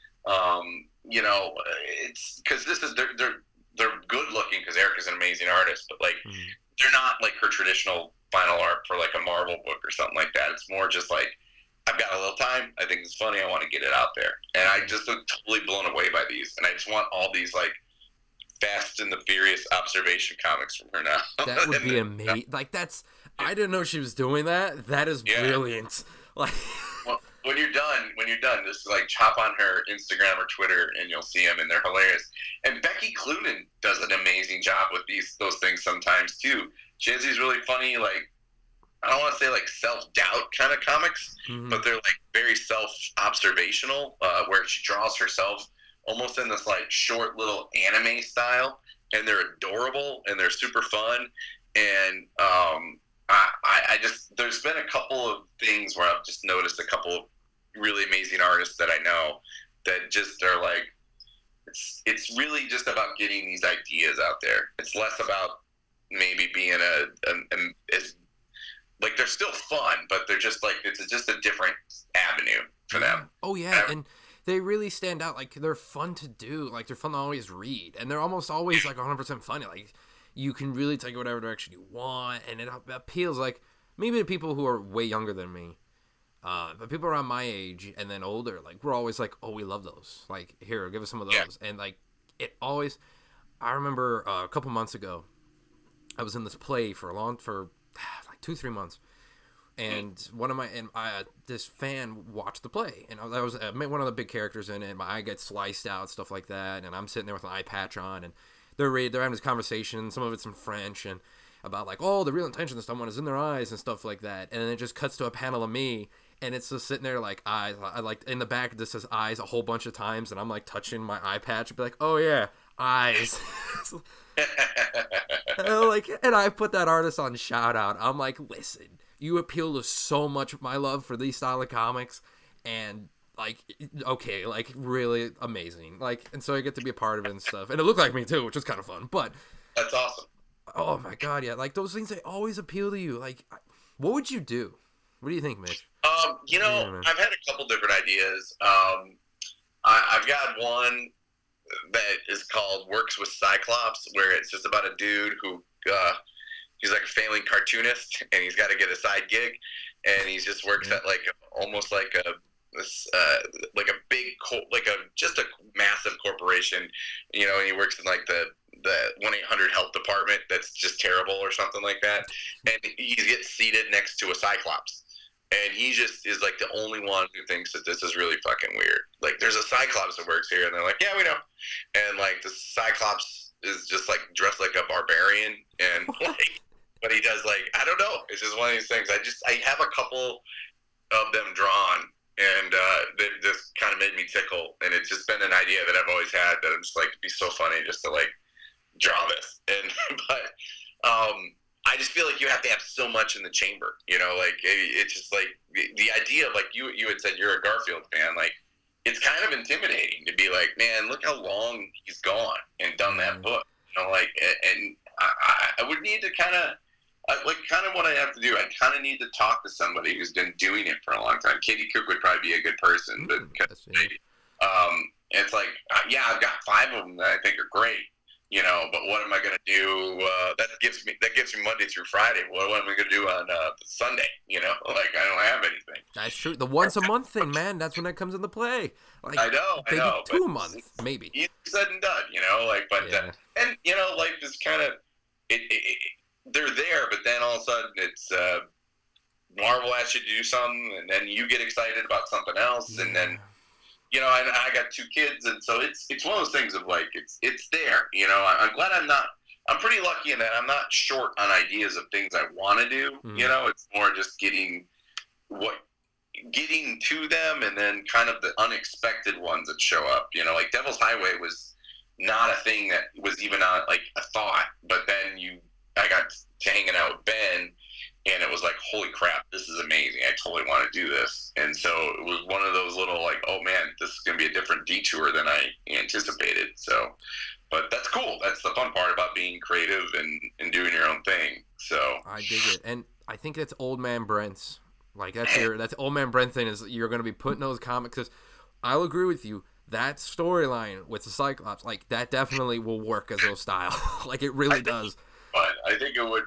it's because they're good looking because Eric is an amazing artist, but like, they're not like her traditional final art for like a Marvel book or something like that. It's more just like, I've got a little time. I think it's funny. I want to get it out there. And I just look totally blown away by these. And I just want all these like Fast and the Furious observation comics from her now. That would be amazing. Like I didn't know she was doing that. That is brilliant. Like, well, when you're done, just like chop on her Instagram or Twitter and you'll see them and they're hilarious. And Becky Cloonan does an amazing job with those things sometimes too. She has these really funny, like, I don't want to say like self-doubt kind of comics, but they're like very self-observational, where she draws herself almost in this like short little anime style, and they're adorable and they're super fun. And I just, there's been a couple of things where I've just noticed a couple of really amazing artists that I know that just are like, it's really just about getting these ideas out there. It's less about maybe being like, they're still fun, but they're just like, it's just a different avenue for them. Oh yeah, and they really stand out. Like, they're fun to do. Like, they're fun to always read, and they're almost always like 100% funny. Like, you can really take it whatever direction you want, and it appeals like maybe to people who are way younger than me, but people around my age and then older. Like, we're always like, oh, we love those. Like, here, give us some of those. And like, it always. I remember a couple months ago, I was in this play for like 2-3 months, and this fan watched the play, and I was one of the big characters in it. My eye gets sliced out, stuff like that, and I'm sitting there with an eye patch on, and they're having this conversation. Some of it's in French, and about like, oh, the real intention of someone is in their eyes and stuff like that. And then it just cuts to a panel of me, and it's just sitting there like eyes. I like in the back this says eyes a whole bunch of times, and I'm like touching my eye patch, and be like, oh yeah, eyes. And I put that artist on shout out. I'm like, listen, you appeal to so much of my love for these style of comics, and like, okay, like really amazing. Like, and so I get to be a part of it and stuff, and it looked like me too, which was kind of fun. But that's awesome. Oh my god, yeah, like those things, they always appeal to you. Like, what would you do? What do you think, Mitch? I've had a couple different ideas. I've got one that is called Works with Cyclops, where it's just about a dude who he's like a failing cartoonist, and he's got to get a side gig, and he just works at like almost like a big just a massive corporation, and he works in like the 1-800 help department that's just terrible or something like that, and he gets seated next to a Cyclops. And he just is like the only one who thinks that this is really fucking weird. Like, there's a Cyclops that works here, and they're like, yeah, we know. And like, the Cyclops is just like dressed like a barbarian, and like, but he does like, I don't know. It's just one of these things. I have a couple of them drawn, and they just kind of made me tickle. And it's just been an idea that I've always had, that I'm just like, it'd be so funny just to like draw this. And I just feel like you have to have so much in the chamber, like it's just like the idea of like you had said you're a Garfield fan, like it's kind of intimidating to be like, man, look how long he's gone and done that book, like, and I would need to kind of what I have to do. I kind of need to talk to somebody who's been doing it for a long time. Katie Cook would probably be a good person, but it's like, yeah, I've got 5 of them that I think are great. But what am I going to do? That gives me Monday through Friday. What am I going to do on Sunday? Like, I don't have anything. That's true. The once a month thing, man, that's when that comes into play. Like, I know. 2 a month, maybe. Easy said and done, and life is kind of, they're there, but then all of a sudden it's, Marvel asks you to do something, and then you get excited about something else, and then, and I got 2 kids, and so it's one of those things of like, it's there, I'm glad I'm pretty lucky in that I'm not short on ideas of things I want to do, it's more just getting to them, and then kind of the unexpected ones that show up, like Devil's Highway was not a thing that was even on like a thought, but then you I got to hanging out with Ben, and it was like, holy crap, this is amazing. I totally want to do this. And so it was one of those little like, oh man, this is going to be a different detour than I anticipated. So, but that's cool. That's the fun part about being creative and doing your own thing. So I dig it. And I think that's Old Man Brent's. Like, that's Old Man Brent thing, is you're going to be putting those comics, because I'll agree with you. That storyline with the Cyclops, like, that definitely will work as a style. Like, it really does. But I think it would,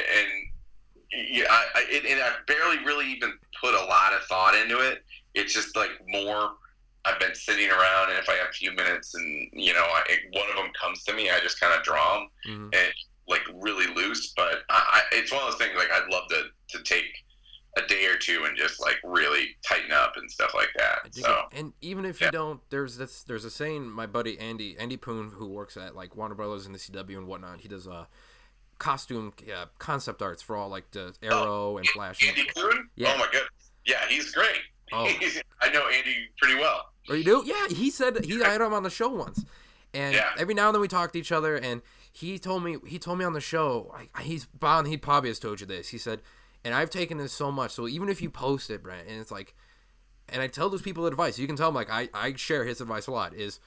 and I've barely really even put a lot of thought into it. It's just like more, I've been sitting around, and if I have a few minutes and, one of them comes to me, I just kind of draw them and like really loose. But it's one of those things, like, I'd love to take a day or two and just like really tighten up and stuff like that. So, and even if you don't, there's a saying, my buddy Andy Poon, who works at like Warner Brothers and the CW and whatnot, he does costume concept arts for all like the Arrow and Flash. Andy Poon? Yeah. Oh my goodness. Yeah, he's great. Oh. I know Andy pretty well. Oh, you do? Yeah, he said I had him on the show once, and every now and then we talk to each other, and he told me on the show, he probably has told you this. He said, and I've taken this so much, so even if you post it, Brent, and it's like, and I tell those people advice, you can tell them, like, I share his advice a lot, is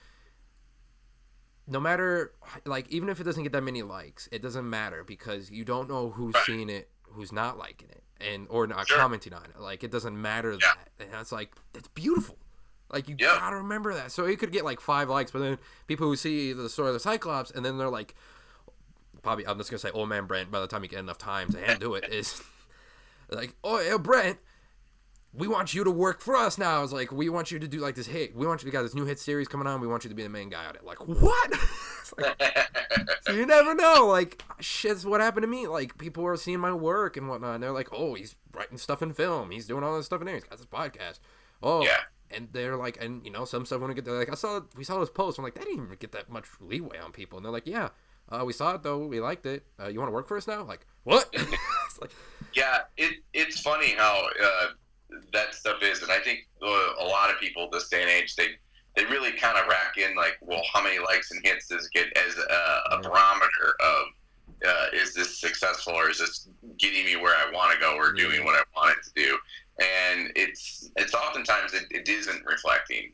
no matter, like, even if it doesn't get that many likes, it doesn't matter, because you don't know who's seeing it, who's not liking it, or not commenting on it. Like, it doesn't matter that. And that's like, it's beautiful. Like, you gotta remember that. So it could get like 5 likes, but then people who see the story of the Cyclops, and then they're like, probably, I'm just gonna say Old Man Brent, by the time you get enough time to do it, is like, oh yeah, Brent, we want you to work for us now. It's like, we want you to do like this hit. We want you to got this new hit series coming on. We want you to be the main guy on it. Like, what? Like, so you never know. Like, shit's what happened to me. Like, people are seeing my work and whatnot, and they're like, oh, he's writing stuff in film. He's doing all this stuff in there. He's got this podcast. Oh, yeah. And they're like, and some stuff when we get there, like, we saw this post. I'm like, that didn't even get that much leeway on people. And they're like, yeah, we saw it though. We liked it. You want to work for us now? Like, what? It's like, yeah, it's funny how that stuff is, and I think a lot of people this day and age, they really kind of rack in like, well, how many likes and hits does it get as a barometer of is this successful, or is this getting me where I want to go, or doing what I want it to do? And it's oftentimes it isn't reflecting.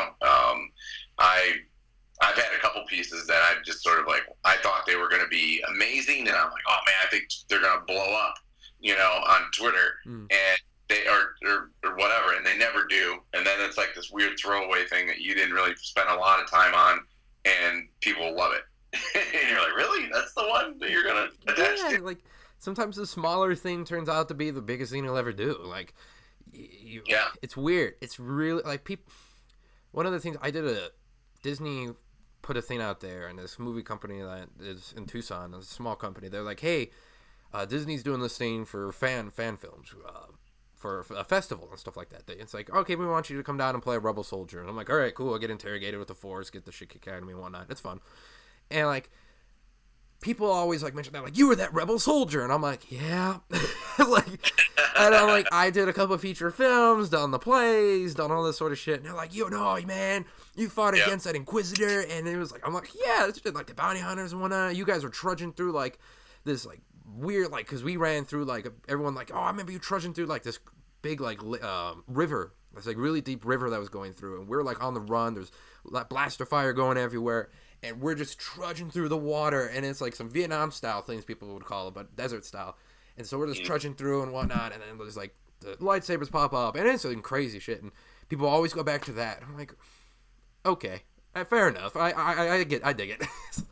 I've had a couple pieces that I've just sort of like, I thought they were going to be amazing, and I'm like, oh man, I think they're going to blow up, on Twitter, and they or whatever, and they never do. And then it's like this weird throwaway thing that you didn't really spend a lot of time on, and people love it. And you're like, really? That's the one that you're going to attach to? Like, sometimes the smaller thing turns out to be the biggest thing you'll ever do. Like, it's weird. It's really, like, people. One of the things, Disney put a thing out there, and this movie company that is in Tucson, a small company, they're like, hey, Disney's doing this thing for fan films, for a festival and stuff like that. It's like, okay, we want you to come down and play a rebel soldier. And I'm like, all right, cool. I'll get interrogated with the Force, get the shit kicked out of me and whatnot. It's fun. And, like, people always, like, mention that, like, you were that rebel soldier. And I'm like, yeah. Like, and I'm like, I did a couple of feature films, done the plays, done all this sort of shit. And they're like, man, you fought against that Inquisitor. And it was like, I'm like, yeah, it's just like the bounty hunters and whatnot. You guys were trudging through, like, this, like, weird, like, because we ran through, like, everyone, like, oh, I remember you trudging through, like, this big, like, river. It's, like, really deep river that was going through. And we're, like, on the run. There's blaster fire going everywhere. And we're just trudging through the water. And it's, like, some Vietnam-style things people would call it, but desert style. And so we're just trudging through and whatnot, and then there's, like, the lightsabers pop up, and it's some crazy shit, and people always go back to that. I'm like, okay, fair enough. I dig it.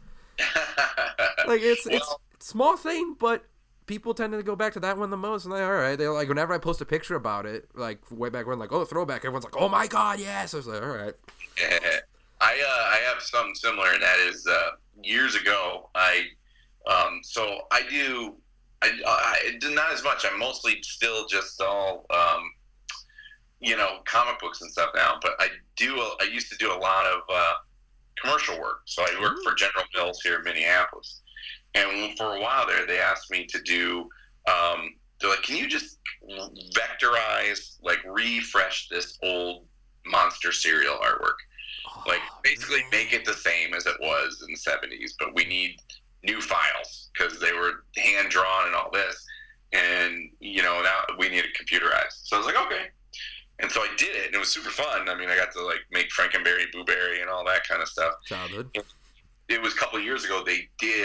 Like, it's a small thing, but people tend to go back to that one the most, and they're all right. They're like, whenever I post a picture about it, like, way back when, like, oh, throwback, everyone's like, oh my god, yes. I was like, all right. I have something similar, and that is years ago, I do not as much. I'm mostly still just all, comic books and stuff now. But I used to do a lot of commercial work. So I worked for General Mills here in Minneapolis. And for a while there, they asked me to do, they're like, can you just vectorize, like, refresh this old monster cereal artwork? Like, basically make it the same as it was in the 70s, but we need new files because they were hand drawn and all this. And, now we needed computerized. So I was like, okay. And so I did it, and it was super fun. I mean, I got to, like, make Frankenberry, Blueberry, and all that kind of stuff. Childhood. It was a couple of years ago. They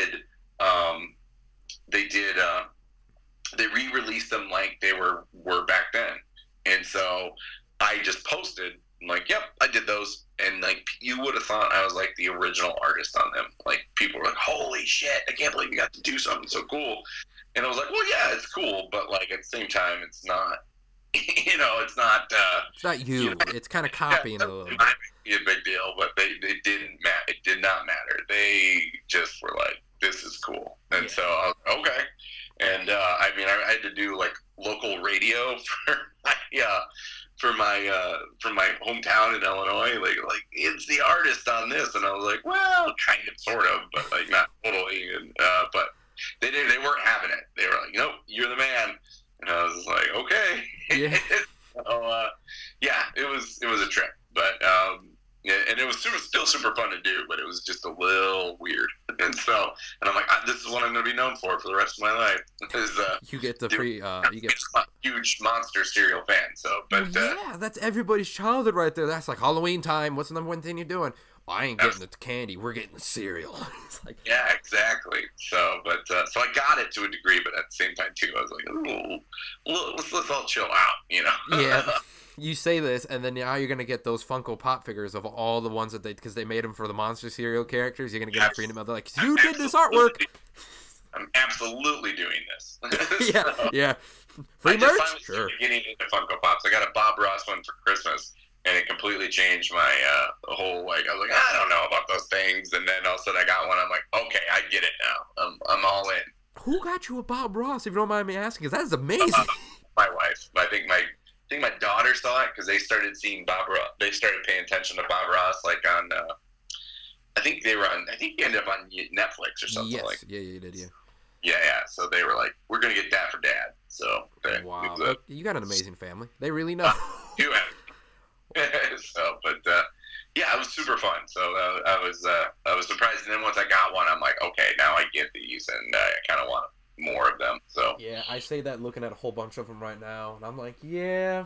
re-released them like they were back then. And so I just posted, I'm like, yep, I did those. And, like, you would have thought I was, like, the original artist on them. Like, people were like, holy shit, I can't believe you got to do something so cool. And I was like, well, yeah, it's cool, but, like, at the same time, it's not, it's not... it's not you. It's kind of copying a little bit. It's a big deal, but it did not matter. They just were like, this is cool. And so I was like, okay. And, I had to do, like, local radio for my hometown in Illinois. Like, it's the artist on this. And I was like, well, kind of, sort of, but, like, not totally. And, but they weren't having it. They were like, nope, you're the man. And I was like, okay. Yeah. So, it was a trip, but, and it was still super fun to do, but it was just a little weird. And I'm like, this is what I'm going to be known for the rest of my life. You get the free, I'm a huge Monster cereal fan. So, but that's everybody's childhood right there. That's like Halloween time. What's the number one thing you're doing? Well, I ain't getting the candy. We're getting the cereal. It's like, yeah, exactly. So, but so I got it to a degree, but at the same time too, I was like, ooh, let's all chill out, Yeah. You say this, and then now you're gonna get those Funko Pop figures of all the ones that because they made them for the Monster cereal characters. You're gonna get a free email. They're like, you did this artwork. I'm absolutely doing this. Yeah. Free merch. Sure. Getting into Funko Pops. I got a Bob Ross one for Christmas, and it completely changed my whole, like, I was like, I don't know about those things, and then all of a sudden I got one. I'm like, okay, I get it now. I'm all in. Who got you a Bob Ross? If you don't mind me asking, because that is amazing. My wife. I think my daughter saw it because they started seeing Bob Ross. They started paying attention to Bob Ross, like on. I think he ended up on Netflix or something. Yes. Like. Yeah, you did. Yeah. Yeah. So they were like, "We're gonna get that for Dad." So. Wow. You got an amazing family. They really know. You have. So, but it was super fun. So I was surprised, and then once I got one, I'm like, okay, now I get these, and I kind of want more of them. So yeah, I say that looking at a whole bunch of them right now, and I'm like, yeah.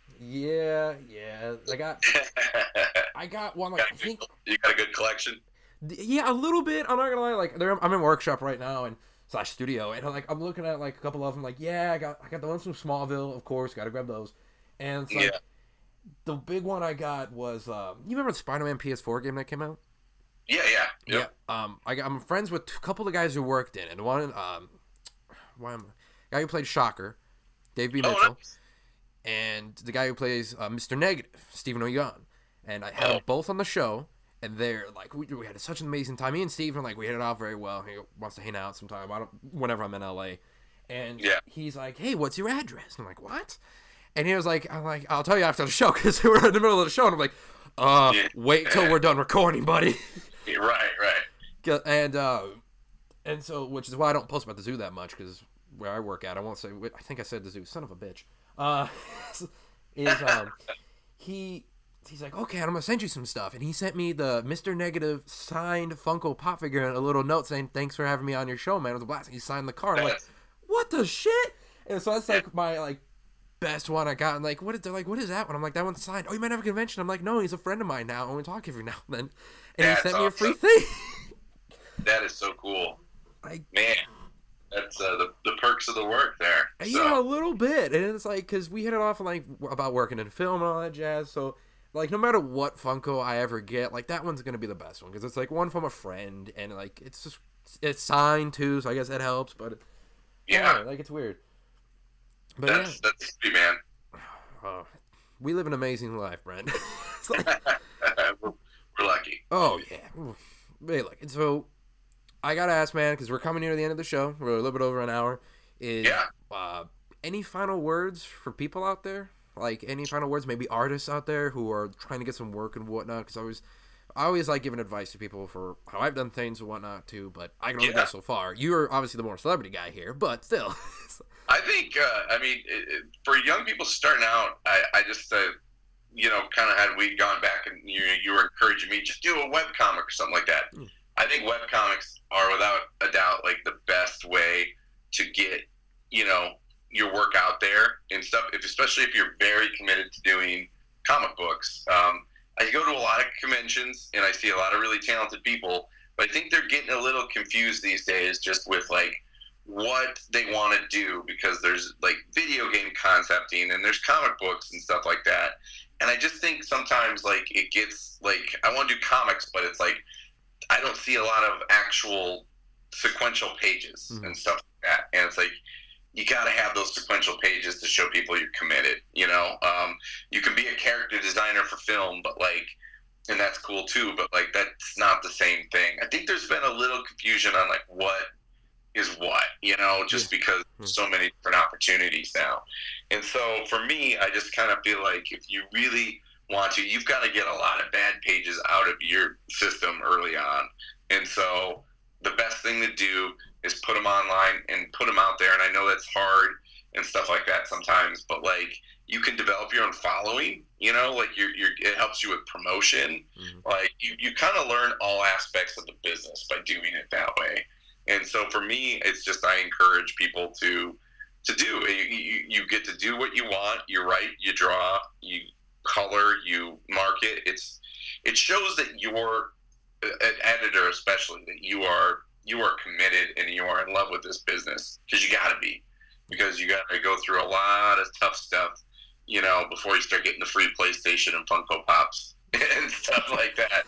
I got one. Like, I think you got a good collection. Yeah, a little bit. I'm not gonna lie. Like, I'm in workshop right now and / studio, and I'm looking at like a couple of them. Like, yeah, I got the ones from Smallville, of course. Got to grab those. And it's like, the big one I got was you remember the Spider-Man PS4 game that came out? Yeah. Yep. Yeah. I'm friends with a couple of guys who worked in it. And one guy who played Shocker, Dave B. Mitchell, and the guy who plays Mr. Negative, Stephen O'Yon. And I had them both on the show, and they're like, we had such an amazing time. Me and Stephen, like, we hit it off very well. He wants to hang out sometime. Whenever I'm in LA, and he's like, hey, what's your address? And I'm like, what? And he was like, I'll tell you after the show, because we're in the middle of the show, and I'm like, wait till we're done recording, buddy. Right. And so, which is why I don't post about the zoo that much, because where I work at, I won't say, I think I said the zoo, son of a bitch, he's like, okay, I'm going to send you some stuff. And he sent me the Mr. Negative signed Funko Pop figure and a little note saying, thanks for having me on your show, man. It was a blast. And he signed the card. I'm like, what the shit? And so that's like my, like, best one I got. And like, they're like, what is that one? I'm like, that one's signed. Oh, you might have a convention. I'm like, no, he's a friend of mine now. And we talk every now and then. And he sent me a free thing. That is so cool. Man, that's the perks of the work there. So. Yeah, a little bit. And it's like, because we hit it off like about working in film and all that jazz. So, like, no matter what Funko I ever get, like, that one's going to be the best one. Because it's like one from a friend. And like, it's signed too. So I guess that helps. But like, it's weird. But that's sweet, man. We live an amazing life, Brent. We're lucky. Oh, yeah. Very lucky. And so, I got to ask, man, because we're coming near the end of the show. We're a little bit over an hour. Any final words for people out there? Like, any final words, maybe artists out there who are trying to get some work and whatnot? Because I always like giving advice to people for how I've done things and whatnot, too. But I can only go so far. You're obviously the more celebrity guy here, but still. I think, for young people starting out, I just, kind of had we gone back and you were encouraging me, just do a webcomic or something like that. I think webcomics are without a doubt like the best way to get, your work out there and stuff, especially if you're very committed to doing comic books. I go to a lot of conventions and I see a lot of really talented people, but I think they're getting a little confused these days just with like what they want to do, because there's like video game concepting and there's comic books and stuff like that. And I just think sometimes like it gets like, I want to do comics, but it's like, I don't see a lot of actual sequential pages and stuff like that. And it's like, you got to have those sequential pages to show people you're committed, you can be a character designer for film, but like, and that's cool too, but like, that's not the same thing. I think there's been a little confusion on like what is what, just because so many different opportunities now. And so for me, I just kind of feel like if you really want to, you've got to get a lot of bad pages out of your system early on. And so the best thing to do is put them online and put them out there. And I know that's hard and stuff like that sometimes, but like you can develop your own following, like it helps you with promotion. Like you kind of learn all aspects of the business by doing it that way. And so for me, it's just, I encourage people to do, you get to do what you want. You write, you draw, you color, you market. It shows that you're an editor, especially, that you are committed and you are in love with this business, because you got to be, because you got to go through a lot of tough stuff, before you start getting the free PlayStation and Funko Pops and stuff like that,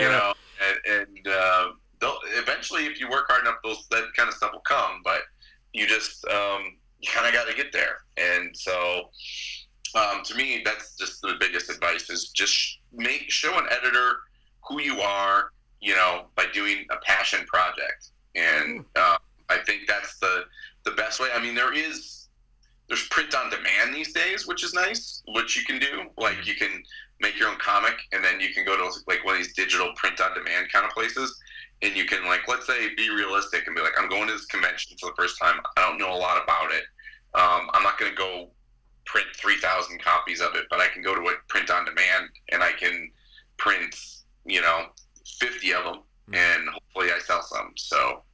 and eventually, if you work hard enough, that kind of stuff will come, but you just, you kind of got to get there. And so, to me, that's just the biggest advice, is just show an editor who you are, by doing a passion project. And I think that's the best way. I mean, there's print on demand these days, which is nice, which you can do. Like, you can make your own comic, and then you can go to like one of these digital print on demand kind of places, and you can, like, let's say, be realistic and be like, I'm going to this convention for the first time. I don't know a lot about it. I'm not going to go print 3,000 copies of it, but I can go to a print on demand and I can print, 50 of them, and hopefully I sell some. So,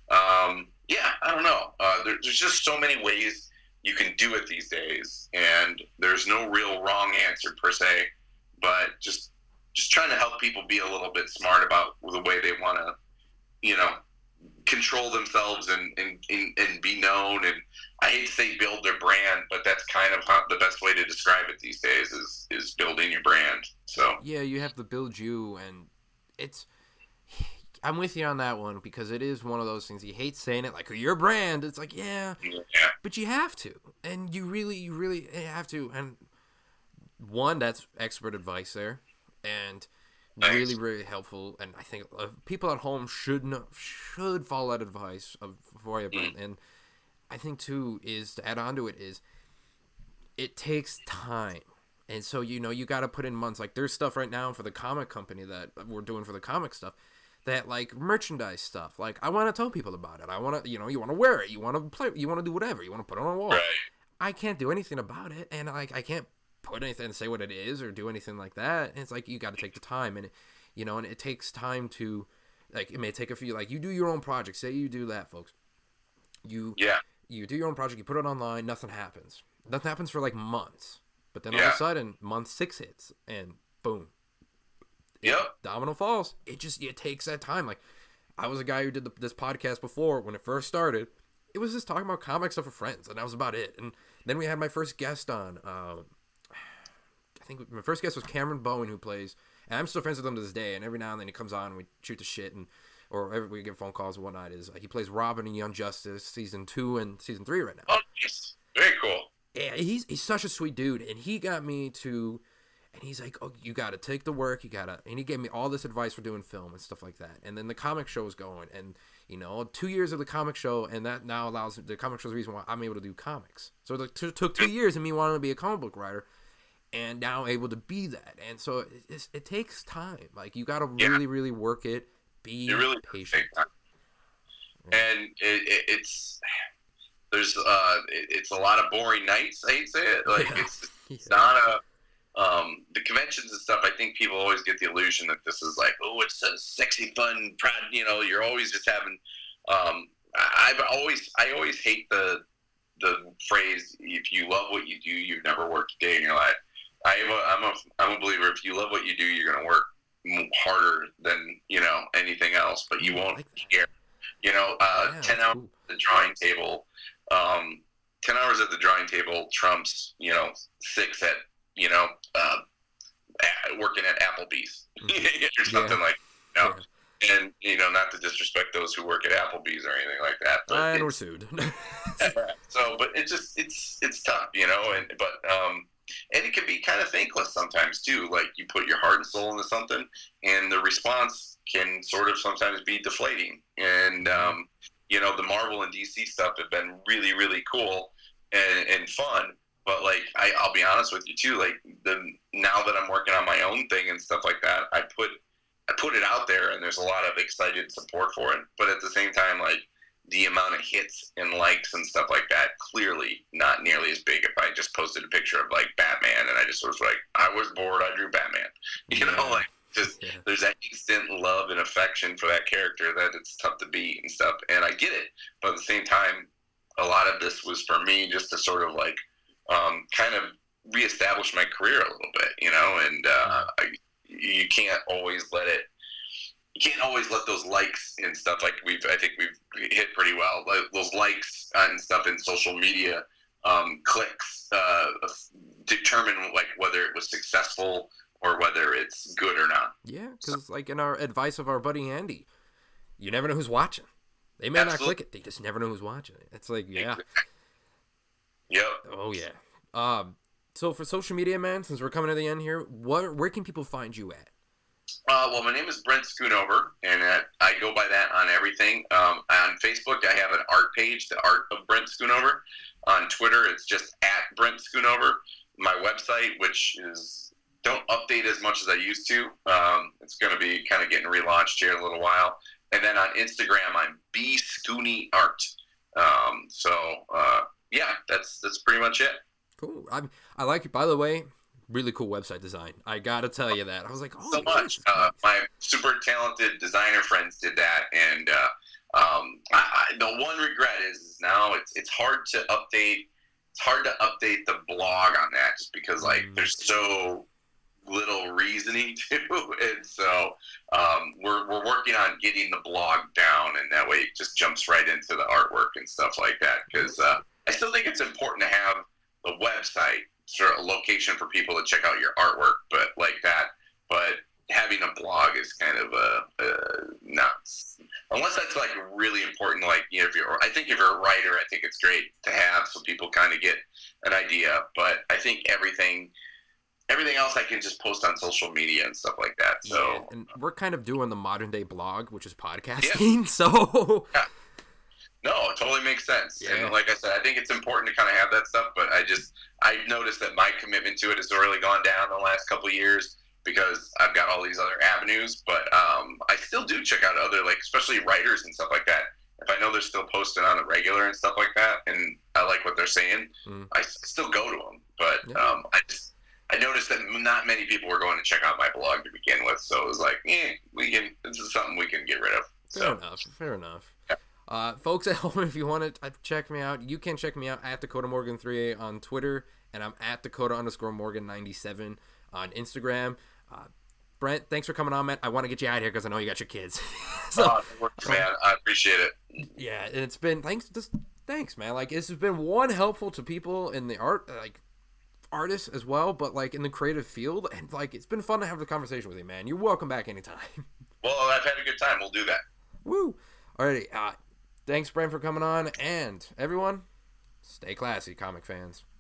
I don't know. There's just so many ways you can do it these days, and there's no real wrong answer per se, but just trying to help people be a little bit smart about the way they want to, control themselves and be known. And I hate to say build their brand, but that's kind of the best way to describe it these days is building your brand. So yeah, you have to build you, and I'm with you on that one, because it is one of those things. You hate saying it, like, your brand. It's like, yeah, but you have to, and you really have to. And one, that's expert advice there, and really, really helpful. And I think people at home should follow that advice for your brand. And I think too is, to add on to it, is it takes time. And so, you got to put in months. Like, there's stuff right now for the comic company that we're doing for the comic stuff, that, like, merchandise stuff. Like, I want to tell people about it. I want to, you want to wear it. You want to play. You want to do whatever. You want to put it on a wall. Right. I can't do anything about it, and I can't put anything and say what it is or do anything like that. And it's like, you got to take the time, and and it takes time to, like, it may take a few, like, you do your own project. Say you do that, folks. You do your own project. You put it online. Nothing happens. Nothing happens for like months. But then all of a sudden, month 6 hits, and boom. Yep. Domino falls. It takes that time. Like, I was a guy who did this podcast before when it first started. It was just talking about comic stuff with friends, and that was about it. And then we had my first guest on. I think my first guest was Cameron Bowen, who plays, and I'm still friends with him to this day. And every now and then he comes on and we shoot the shit, or we get phone calls and whatnot. He plays Robin in Young Justice season 2 and season 3 right now. Oh, nice. Very cool. Yeah, he's such a sweet dude, and he got me to, and he's like, oh, you got to take the work, and he gave me all this advice for doing film and stuff like that. And then the comic show is going, and 2 years of the comic show, and that now allows the comic show's the reason why I'm able to do comics. So it took 2 years of me wanting to be a comic book writer, and now able to be that. And so it takes time. Like, you got to really, really work it. Be really patient. And it's there's it's a lot of boring nights. I hate to say it. Like, it's not The conventions and stuff, I think people always get the illusion that this is like, oh, it's a sexy, fun, proud. You're always just having. I always hate the phrase, if you love what you do, you've never worked a day in your life. I'm a believer. If you love what you do, you're going to work harder than anything else, but you won't care. 10 hours at the drawing table. 10 hours at the drawing table trumps 6 at working at Applebee's or something like that. And not to disrespect those who work at Applebee's or anything like that, but and we're sued. But it's tough, and it can be kind of thankless sometimes too. Like, you put your heart and soul into something, and the response can sort of sometimes be deflating. And the Marvel and DC stuff have been really, really cool and fun. But like, I'll be honest with you too. Like, now that I'm working on my own thing and stuff like that, I put it out there, and there's a lot of excited support for it. But at the same time, like, the amount of hits and likes and stuff like that, clearly not nearly as big if I just posted a picture of like Batman and I just was like, I was bored, I drew Batman. There's that instant love and affection for that character that it's tough to beat and stuff. And I get it. But at the same time, a lot of this was for me just to sort of like kind of reestablish my career a little bit, and you can't always let those likes and stuff, like I think we've hit pretty well. Those likes and stuff in social media, clicks, determine like whether it was successful or whether it's good or not. Yeah, because like in our advice of our buddy Andy, you never know who's watching. They may not click it. They just never know who's watching it. It's like, yeah. Yep. Oh, yeah. So for social media, man, since we're coming to the end here, where can people find you at? Well, my name is Brent Schoonover, and I go by that on everything. On Facebook, I have an art page, The Art of Brent Schoonover. On Twitter, it's just at Brent Schoonover. My website, which don't update as much as I used to. It's going to be kind of getting relaunched here in a little while. And then on Instagram, I'm B Scooney Art. Yeah, that's pretty much it. Cool. I like it. By the way, really cool website design. I gotta tell you that. I was like, oh, so much. My super talented designer friends did that, and the one regret is now it's hard to update. It's hard to update the blog on that, just because like there's so little reasoning to it. So we're working on getting the blog down, and that way it just jumps right into the artwork and stuff like that. Because I still think it's important to have the website, sort of a location for people to check out your artwork, but having a blog is kind of nuts. Unless that's like really important, like if you're a writer, I think it's great to have so people kind of get an idea. But I think everything else I can just post on social media and stuff like that. So yeah, and we're kind of doing the modern day blog, which is podcasting. Yeah. So yeah. No, it totally makes sense. Yeah. And like I said, I think it's important to kind of have that stuff, but I've noticed that my commitment to it has really gone down the last couple of years because I've got all these other avenues. But I still do check out other, like, especially writers and stuff like that. If I know they're still posting on the regular and stuff like that, and I like what they're saying, I still go to them. But yeah. I noticed that not many people were going to check out my blog to begin with, so it was like, this is something we can get rid of. Fair enough. Yeah. Folks at home, if you want to check me out, you can check me out at Dakota Morgan 3A on Twitter, and I'm at Dakota_Morgan97 on Instagram. Brent, thanks for coming on, man. I want to get you out of here because I know you got your kids. It works, man. I appreciate it. Yeah, and it's been thanks, man. Like, this has been one helpful to people in the artists as well, but like in the creative field, and like it's been fun to have the conversation with you, man. You're welcome back anytime. Well, I've had a good time. We'll do that. Woo! Alrighty. Thanks, Brent, for coming on, and everyone, stay classy, comic fans.